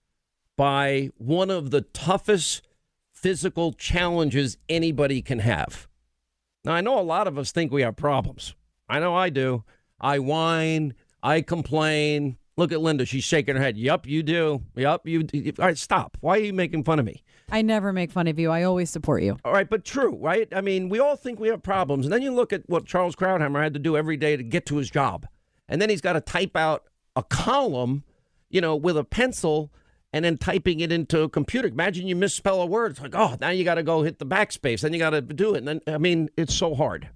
by one of the toughest physical challenges anybody can have. Now, I know a lot of us think we have problems. I know I do. I whine, I complain, Look at Linda. She's shaking her head. Yup, you do. Yup, you do. All right, stop. Why are you making fun of me? I never make fun of you. I always support you. All right, but true, right? I mean, we all think we have problems. And then you look at what Charles Krauthammer had to do every day to get to his job. And then he's got to type out a column, you know, with a pencil and then typing it into a computer. Imagine you misspell a word. It's like, oh, now you got to go hit the backspace. Then you got to do it. And then, I mean, it's so hard.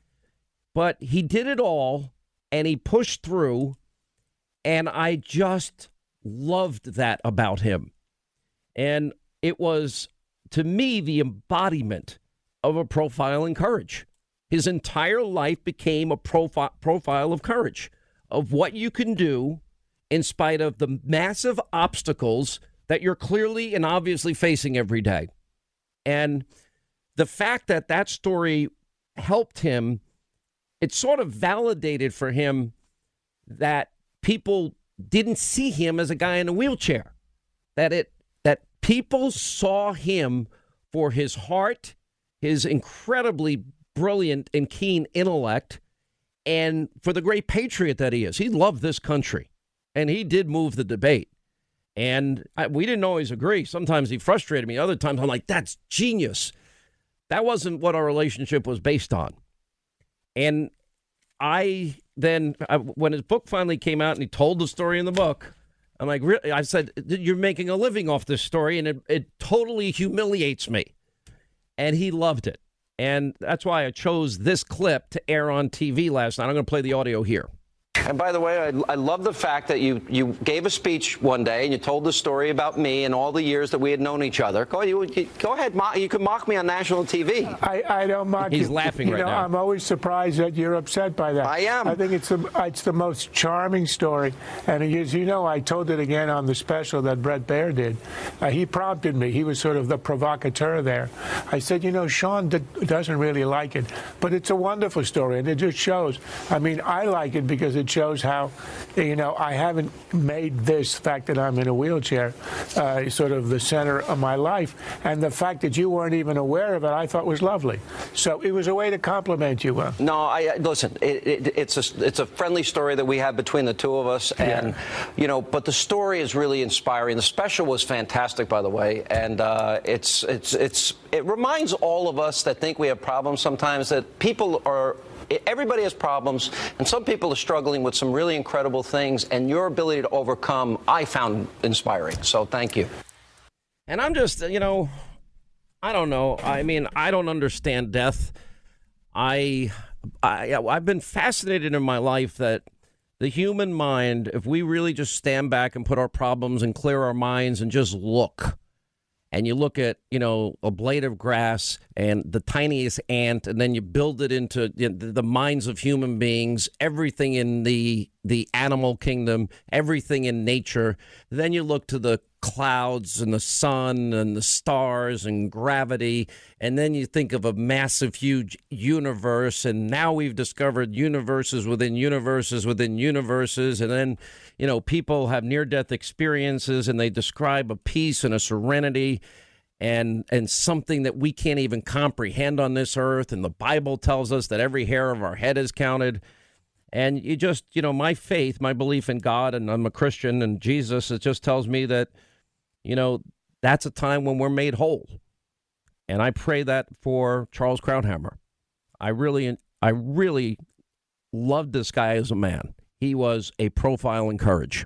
But he did it all, and he pushed through, and I just loved that about him. And it was, to me, the embodiment of a profile in courage. His entire life became a profi- profile of courage, of what you can do in spite of the massive obstacles that you're clearly and obviously facing every day. And the fact that that story helped him, it sort of validated for him that people didn't see him as a guy in a wheelchair, that it that people saw him for his heart, his incredibly brilliant and keen intellect, and for the great patriot that he is. He loved this country. And he did move the debate. And I, we didn't always agree. Sometimes he frustrated me. Other times I'm like, that's genius. That wasn't what our relationship was based on. And I then, I, when his book finally came out and he told the story in the book, I'm like, really? I said, you're making a living off this story, and it, it totally humiliates me. And he loved it. And that's why I chose this clip to air on T V last night. I'm going to play the audio here. And by the way, I, I love the fact that you, you gave a speech one day and you told the story about me and all the years that we had known each other. Go, you, you, go ahead, mock, you can mock me on national T V. I, I don't mock He's you. laughing you right know, now. I'm always surprised that you're upset by that. I am. I think it's the, it's the most charming story. And as you know, I told it again on the special that Bret Baier did. Uh, he prompted me. He was sort of the provocateur there. I said, you know, Sean d- doesn't really like it, but it's a wonderful story, and it just shows. I mean, I like it because it shows how, you know, I haven't made this fact that I'm in a wheelchair uh, sort of the center of my life. And the fact that you weren't even aware of it, I thought was lovely. So it was a way to compliment you. Uh. No, I listen, it, it, it's, a, it's a friendly story that we have between the two of us. And, yeah. you know, but the story is really inspiring. The special was fantastic, by the way. And uh, it's, it's, it's, it reminds all of us that think we have problems sometimes that people are everybody has problems, and some people are struggling with some really incredible things, and your ability to overcome, I found inspiring. So thank you. And I'm just, you know, I don't know. I mean, I don't understand death. I, I, I've been fascinated in my life that the human mind, if we really just stand back and put our problems and clear our minds and just look, and you look at, you know, a blade of grass and the tiniest ant, and then you build it into you know, the minds of human beings, everything in the the animal kingdom, everything in nature. Then you look to the clouds and the sun and the stars and gravity, and then you think of a massive, huge universe, and now we've discovered universes within universes within universes, and then, you know, people have near-death experiences, and they describe a peace and a serenity and and something that we can't even comprehend on this earth, and the Bible tells us that every hair of our head is counted. And you just, you know, my faith, my belief in God, and I'm a Christian, and Jesus, it just tells me that, you know, that's a time when we're made whole. And I pray that for Charles Krauthammer. I really, I really loved this guy as a man. He was a profile in courage,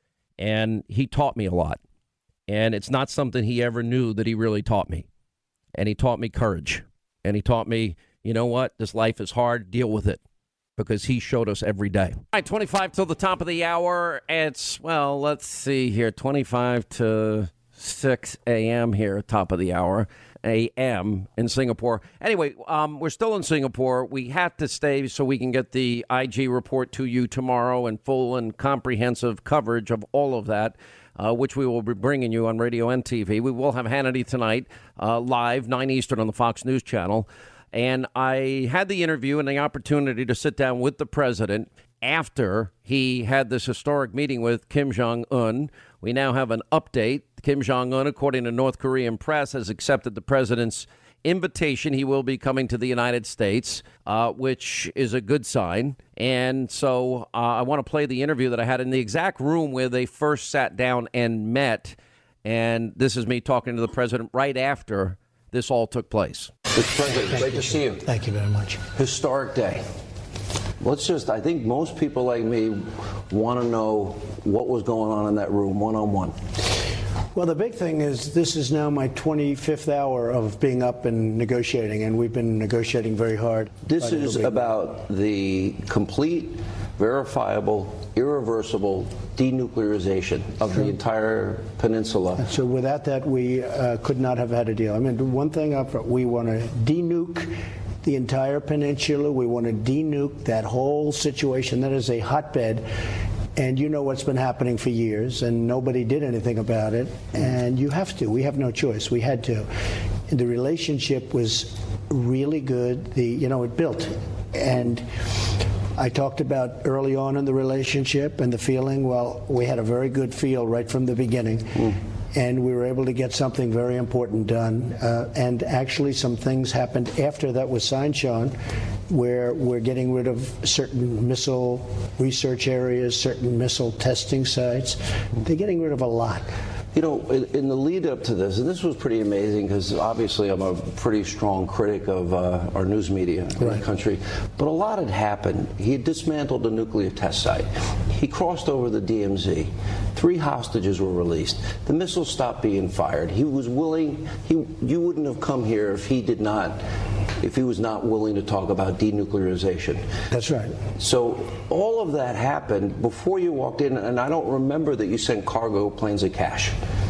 and he taught me a lot. And it's not something he ever knew that he really taught me. And he taught me courage. And he taught me, you know what, this life is hard, deal with it. Because he showed us every day. All right, twenty-five till the top of the hour. It's, well, let's see here, twenty-five to six a.m. here, top of the hour, a m in Singapore. Anyway, um, we're still in Singapore. We have to stay so we can get the I G report to you tomorrow and full and comprehensive coverage of all of that, uh, which we will be bringing you on radio and T V. We will have Hannity tonight, uh, live, nine Eastern on the Fox News Channel. And I had the interview and the opportunity to sit down with the president after he had this historic meeting with Kim Jong-un. We now have an update. Kim Jong-un, according to North Korean press, has accepted the president's invitation. He will be coming to the United States, uh, which is a good sign. And so uh, I want to play the interview that I had in the exact room where they first sat down and met. And this is me talking to the president right after this all took place. Mister President, great to see you. Thank you very much. Historic day. Let's just, I think most people like me want to know what was going on in that room one-on-one. Well, the big thing is this is now my twenty-fifth hour of being up and negotiating, and we've been negotiating very hard. This is about the complete, verifiable, irreversible denuclearization of the entire peninsula. So without that, we uh, could not have had a deal. I mean, one thing up front, we want to denuke the entire peninsula. We want to denuke that whole situation. That is a hotbed. And you know what's been happening for years, and nobody did anything about it. And you have to. We have no choice. We had to. And the relationship was really good. The you know it built, and I talked about early on in the relationship and the feeling. Well, we had a very good feel right from the beginning. Mm. And we were able to get something very important done. Uh, and actually some things happened after that was signed, Sean, where we're getting rid of certain missile research areas, certain missile testing sites. They're getting rid of a lot. You know, in, in the lead up to this, and this was pretty amazing because obviously I'm a pretty strong critic of uh, our news media in right. the country, but a lot had happened. He had dismantled a nuclear test site. He crossed over the D M Z. Three hostages were released. The missiles stopped being fired. He was willing, he, you wouldn't have come here if he did not, if he was not willing to talk about denuclearization. That's right. So all of that happened before you walked in, and I don't remember that you sent cargo planes of cash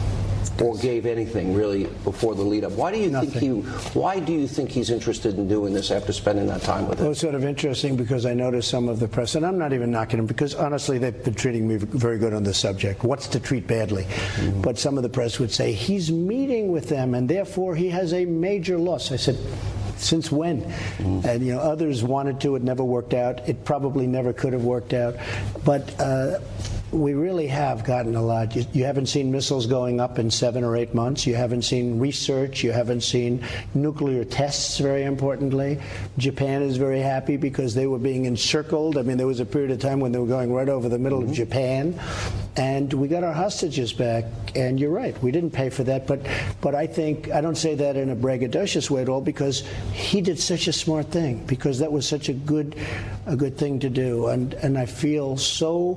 or gave anything really before the lead up. Why do you Nothing. think he? Why do you think he's interested in doing this after spending that time with him? Well, it's sort of interesting because I noticed some of the press, and I'm not even knocking him because honestly they've been treating me very good on the subject. What's to treat badly? Mm-hmm. But some of the press would say he's meeting with them and therefore he has a major loss. I said, since when? Mm. And, you know, others wanted to. It never worked out. It probably never could have worked out. But uh, we really have gotten a lot. You, you haven't seen missiles going up in seven or eight months. You haven't seen research. You haven't seen nuclear tests, very importantly. Japan is very happy because they were being encircled. I mean, there was a period of time when they were going right over the middle mm-hmm. of Japan. And we got our hostages back. And you're right. We didn't pay for that. But, but I think, I don't say that in a braggadocious way at all because he did such a smart thing, because that was such a good a good thing to do. And and I feel so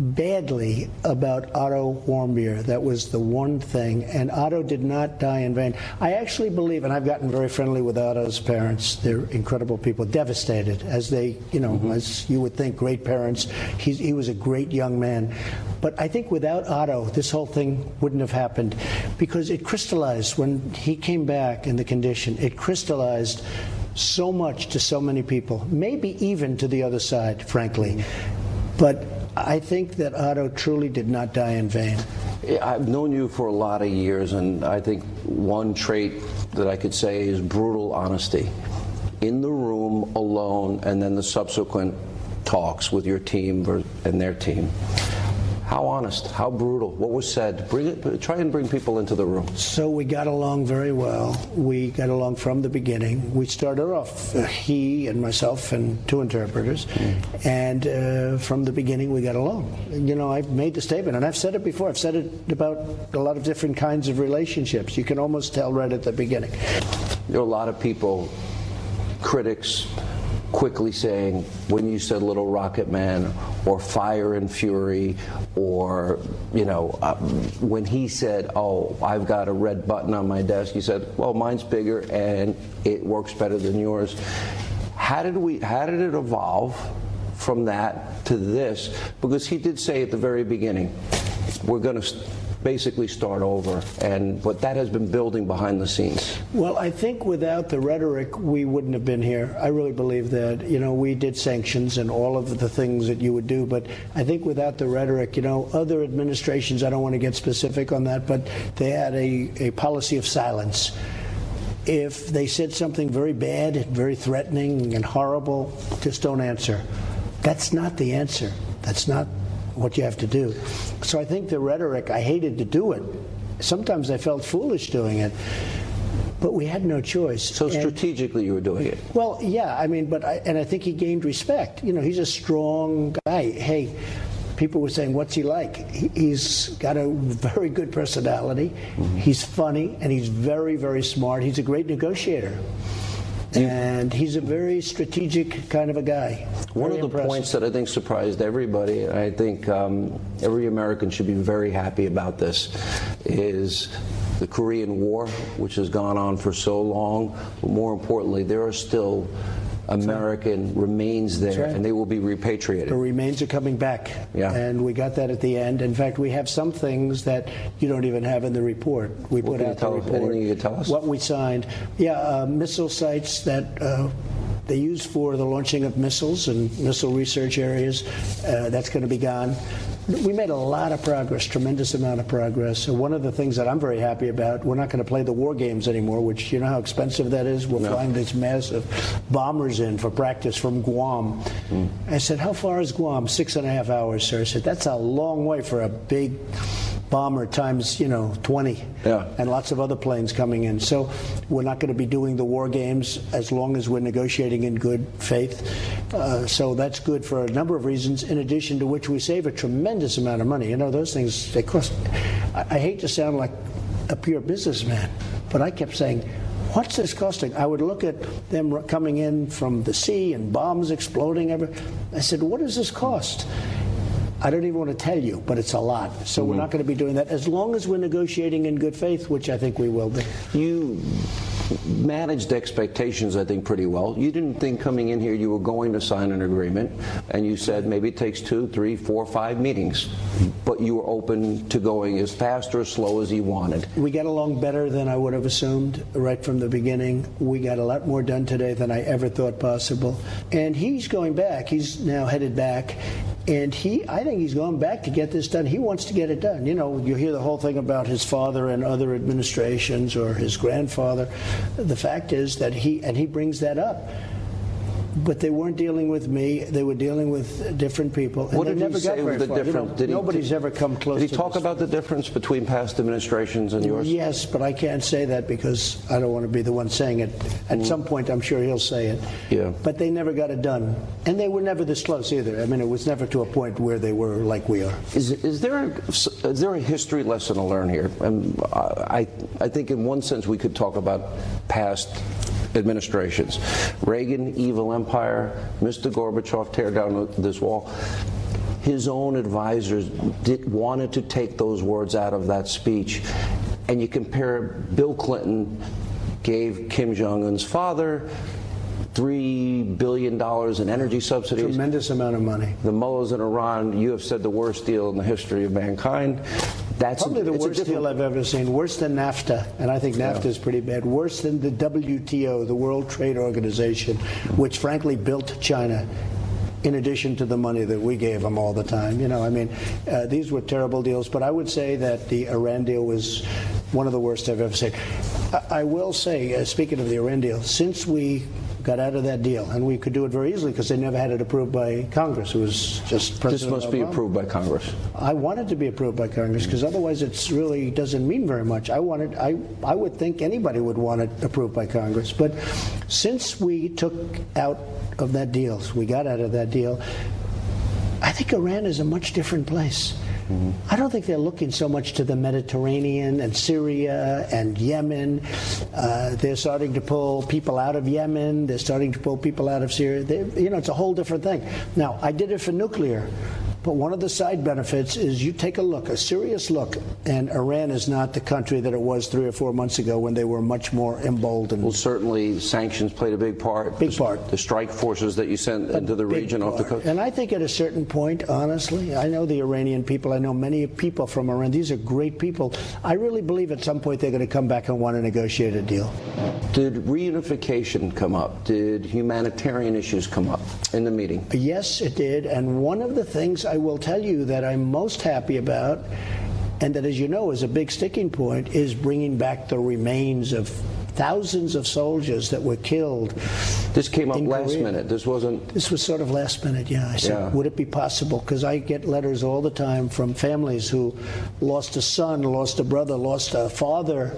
badly about Otto Warmbier. That was the one thing. And Otto did not die in vain. I actually believe, and I've gotten very friendly with Otto's parents. They're incredible people, devastated, as they, you know, mm-hmm. as you would think, great parents. He's, he was a great young man. But I think without Otto, this whole thing wouldn't have happened, because it crystallized when he came back in the condition. It crystallized so much to so many people, maybe even to the other side, frankly. But I think that Otto truly did not die in vain. I've known you for a lot of years, and I think one trait that I could say is brutal honesty. In the room alone, and then the subsequent talks with your team and their team. How honest, how brutal, what was said? Bring it, try and bring people into the room. So we got along very well. We got along from the beginning. We started off, uh, he and myself and two interpreters, mm. and uh, from the beginning we got along. You know, I've made the statement, and I've said it before. I've said it about a lot of different kinds of relationships. You can almost tell right at the beginning. There are a lot of people, critics, quickly saying, when you said Little Rocket Man or Fire and Fury, or, you know, uh, when he said, oh, I've got a red button on my desk, you said, well, mine's bigger and it works better than yours. How did we, how did it evolve from that to this? Because he did say at the very beginning, we're going to basically start over, and but that has been building behind the scenes. Well, I think without the rhetoric, we wouldn't have been here. I really believe that. You know, we did sanctions and all of the things that you would do, but I think without the rhetoric, you know, other administrations, I don't want to get specific on that, but they had a, a policy of silence. If they said something very bad, very threatening and horrible, just don't answer. That's not the answer. That's not what you have to do. So I think the rhetoric, I hated to do it, sometimes I felt foolish doing it. But we had no choice. So strategically, and, you were doing it. Well, yeah, I mean, but I, and I think he gained respect. You know, he's a strong guy. Hey, people were saying, "What's he like?" He, he's got a very good personality. Mm-hmm. He's funny, and he's very, very smart. He's a great negotiator. And he's a very strategic kind of a guy. One very of the impressive. points that I think surprised everybody, and I think um, every American should be very happy about this, is the Korean War, which has gone on for so long. But more importantly, there are still American remains there, right. and they will be repatriated. The remains are coming back, yeah. and we got that at the end. In fact, we have some things that you don't even have in the report. We what put out the report. Anything you can tell us? What we signed. Yeah, uh, missile sites that uh, they use for the launching of missiles and missile research areas. Uh, that's going to be gone. We made a lot of progress, tremendous amount of progress. So one of the things that I'm very happy about, we're not going to play the war games anymore, which you know how expensive that is? We're no. flying these massive bombers in for practice from Guam. Mm. I said, how far is Guam? Six and a half hours, sir. I said, that's a long way for a big bomber times, you know, twenty. Yeah. And lots of other planes coming in. So we're not going to be doing the war games as long as we're negotiating in good faith. Uh, so that's good for a number of reasons, in addition to which we save a tremendous amount of money. You know, those things, they cost. I, I hate to sound like a pure businessman, but I kept saying, what's this costing? I would look at them coming in from the sea and bombs exploding everywhere. I said, what does this cost? I don't even want to tell you, but it's a lot. So mm-hmm. we're not going to be doing that as long as we're negotiating in good faith, which I think we will be. You managed expectations, I think, pretty well. You didn't think coming in here you were going to sign an agreement, and you said maybe it takes two, three, four, five meetings, but you were open to going as fast or as slow as you wanted. We got along better than I would have assumed right from the beginning. We got a lot more done today than I ever thought possible. And he's going back. He's now headed back. And he, I think he's going back to get this done. He wants to get it done. You know, you hear the whole thing about his father and other administrations or his grandfather. The fact is that he, and he brings that up. But they weren't dealing with me. They were dealing with different people. And what they did never he say got very was the far. difference? You know, did he, nobody's did, ever come close to Did he talk this. about the difference between past administrations and yours? Yes, but I can't say that because I don't want to be the one saying it. At mm. some point, I'm sure he'll say it. Yeah. But they never got it done. And they were never this close either. I mean, it was never to a point where they were like we are. Is, is, there, a, is there a history lesson to learn here? And I, I think in one sense we could talk about past administrations. Reagan, evil empire, Mister Gorbachev, tear down this wall. His own advisors did, wanted to take those words out of that speech. And you compare Bill Clinton gave Kim Jong-un's father three billion dollars in energy subsidies. Tremendous amount of money. The mullahs in Iran, you have said the worst deal in the history of mankind. That's probably a, the worst deal I've ever seen. Worse than NAFTA, and I think NAFTA yeah. is pretty bad. Worse than the W T O, the World Trade Organization, which frankly built China. In addition to the money that we gave them all the time. You know, I mean, uh, these were terrible deals, but I would say that the Iran deal was one of the worst I've ever seen. I, I will say, uh, speaking of the Iran deal, since we got out of that deal, and we could do it very easily because they never had it approved by Congress. It was just President This must Obama. be approved by Congress. I want it to be approved by Congress because otherwise it really doesn't mean very much. I wanted, I, I would think anybody would want it approved by Congress. But since we took out of that deal, we got out of that deal, I think Iran is a much different place. Mm-hmm. I don't think they're looking so much to the Mediterranean and Syria and Yemen. Uh, they're starting to pull people out of Yemen. They're starting to pull people out of Syria. They, you know, it's a whole different thing. Now, I did it for nuclear. But one of the side benefits is you take a look, a serious look, and Iran is not the country that it was three or four months ago when they were much more emboldened. Well, certainly sanctions played a big part. Big the, part. The strike forces that you sent a into the region part. off the coast. And I think at a certain point, honestly, I know the Iranian people. I know many people from Iran. These are great people. I really believe at some point they're going to come back and want to negotiate a deal. Did reunification come up? Did humanitarian issues come up in the meeting? Yes, it did. And one of the things I will tell you that I'm most happy about, and that, as you know, is a big sticking point, is bringing back the remains of thousands of soldiers that were killed. This came up last Korea. minute. This wasn't. This was sort of last minute, yeah. I said, Yeah. would it be possible? Because I get letters all the time from families who lost a son, lost a brother, lost a father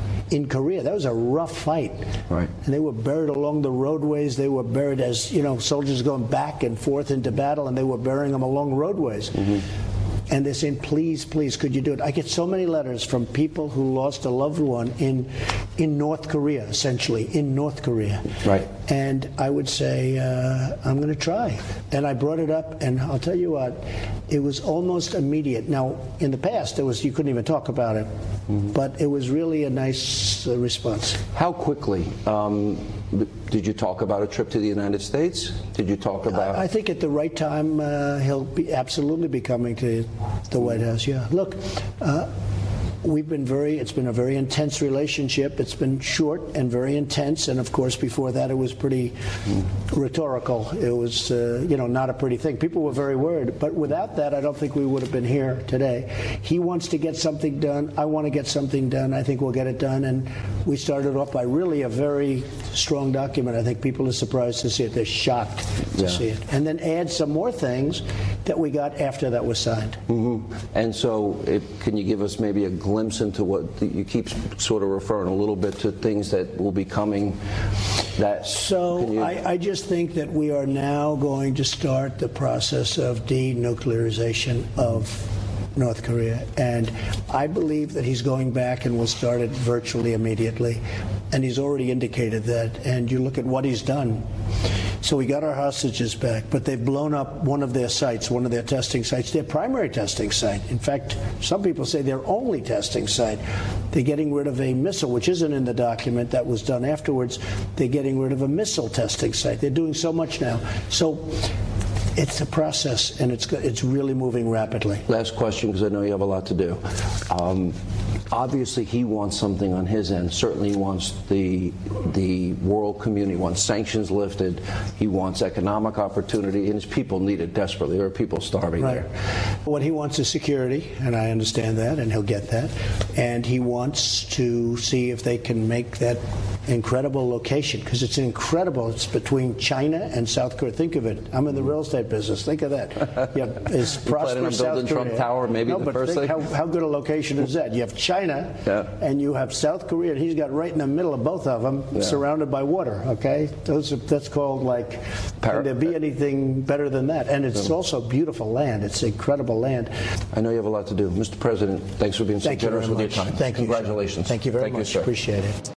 in Korea. That was a rough fight. Right. And they were buried along the roadways. They were buried as, you know, soldiers going back and forth into battle, and they were burying them along roadways. Mm-hmm. And they're saying, please, please, could you do it? I get so many letters from people who lost a loved one in in North Korea, essentially, in North Korea. Right. And I would say, uh, I'm going to try. And I brought it up, and I'll tell you what, it was almost immediate. Now, in the past, it was you couldn't even talk about it, mm-hmm. but it was really a nice uh, response. How quickly um, did you talk about a trip to the United States? Did you talk about? I, I think at the right time, uh, he'll be absolutely be coming to the White House. Yeah. Look. Uh, We've been very, it's been a very intense relationship. It's been short and very intense. And of course, before that, it was pretty rhetorical. It was, uh, you know, not a pretty thing. People were very worried. But without that, I don't think we would have been here today. He wants to get something done. I want to get something done. I think we'll get it done. And we started off by really a very strong document. I think people are surprised to see it. They're shocked to Yeah. see it. And then add some more things that we got after that was signed. Mm-hmm. And so, it, can you give us maybe a glimpse into what you keep sort of referring a little bit to things that will be coming? That so you... I, I just think that we are now going to start the process of denuclearization of North Korea, and I believe that he's going back and will start it virtually immediately, and he's already indicated that. And you look at what he's done. So we got our hostages back, but they've blown up one of their sites, one of their testing sites, their primary testing site. In fact, some people say their only testing site. They're getting rid of a missile, which isn't in the document that was done afterwards. They're getting rid of a missile testing site. They're doing so much now. So it's a process, and it's it's really moving rapidly. Last question, because I know you have a lot to do. Um, obviously, he wants something on his end. Certainly, he wants the the world community wants sanctions lifted. He wants economic opportunity, and his people need it desperately. There are people starving Right. there. What he wants is security, and I understand that, and he'll get that. And he wants to see if they can make that incredible location, because it's incredible. It's between China and South Korea. Think of it. I'm in the real estate business. Think of that. You have, it's You planning on prosperous South building Korea. Trump Tower, maybe no, the but first think thing? How, how good a location is that? You have China, Yeah. and you have South Korea, and he's got right in the middle of both of them, Yeah. surrounded by water. Okay, those are, that's called like. Can there be anything better than that? And it's Yeah. also beautiful land. It's incredible land. I know you have a lot to do. Mister President, thanks for being so Thank you generous very with your much. time. Thank you. Congratulations. Thank you very Thank much. You, sir. Appreciate it.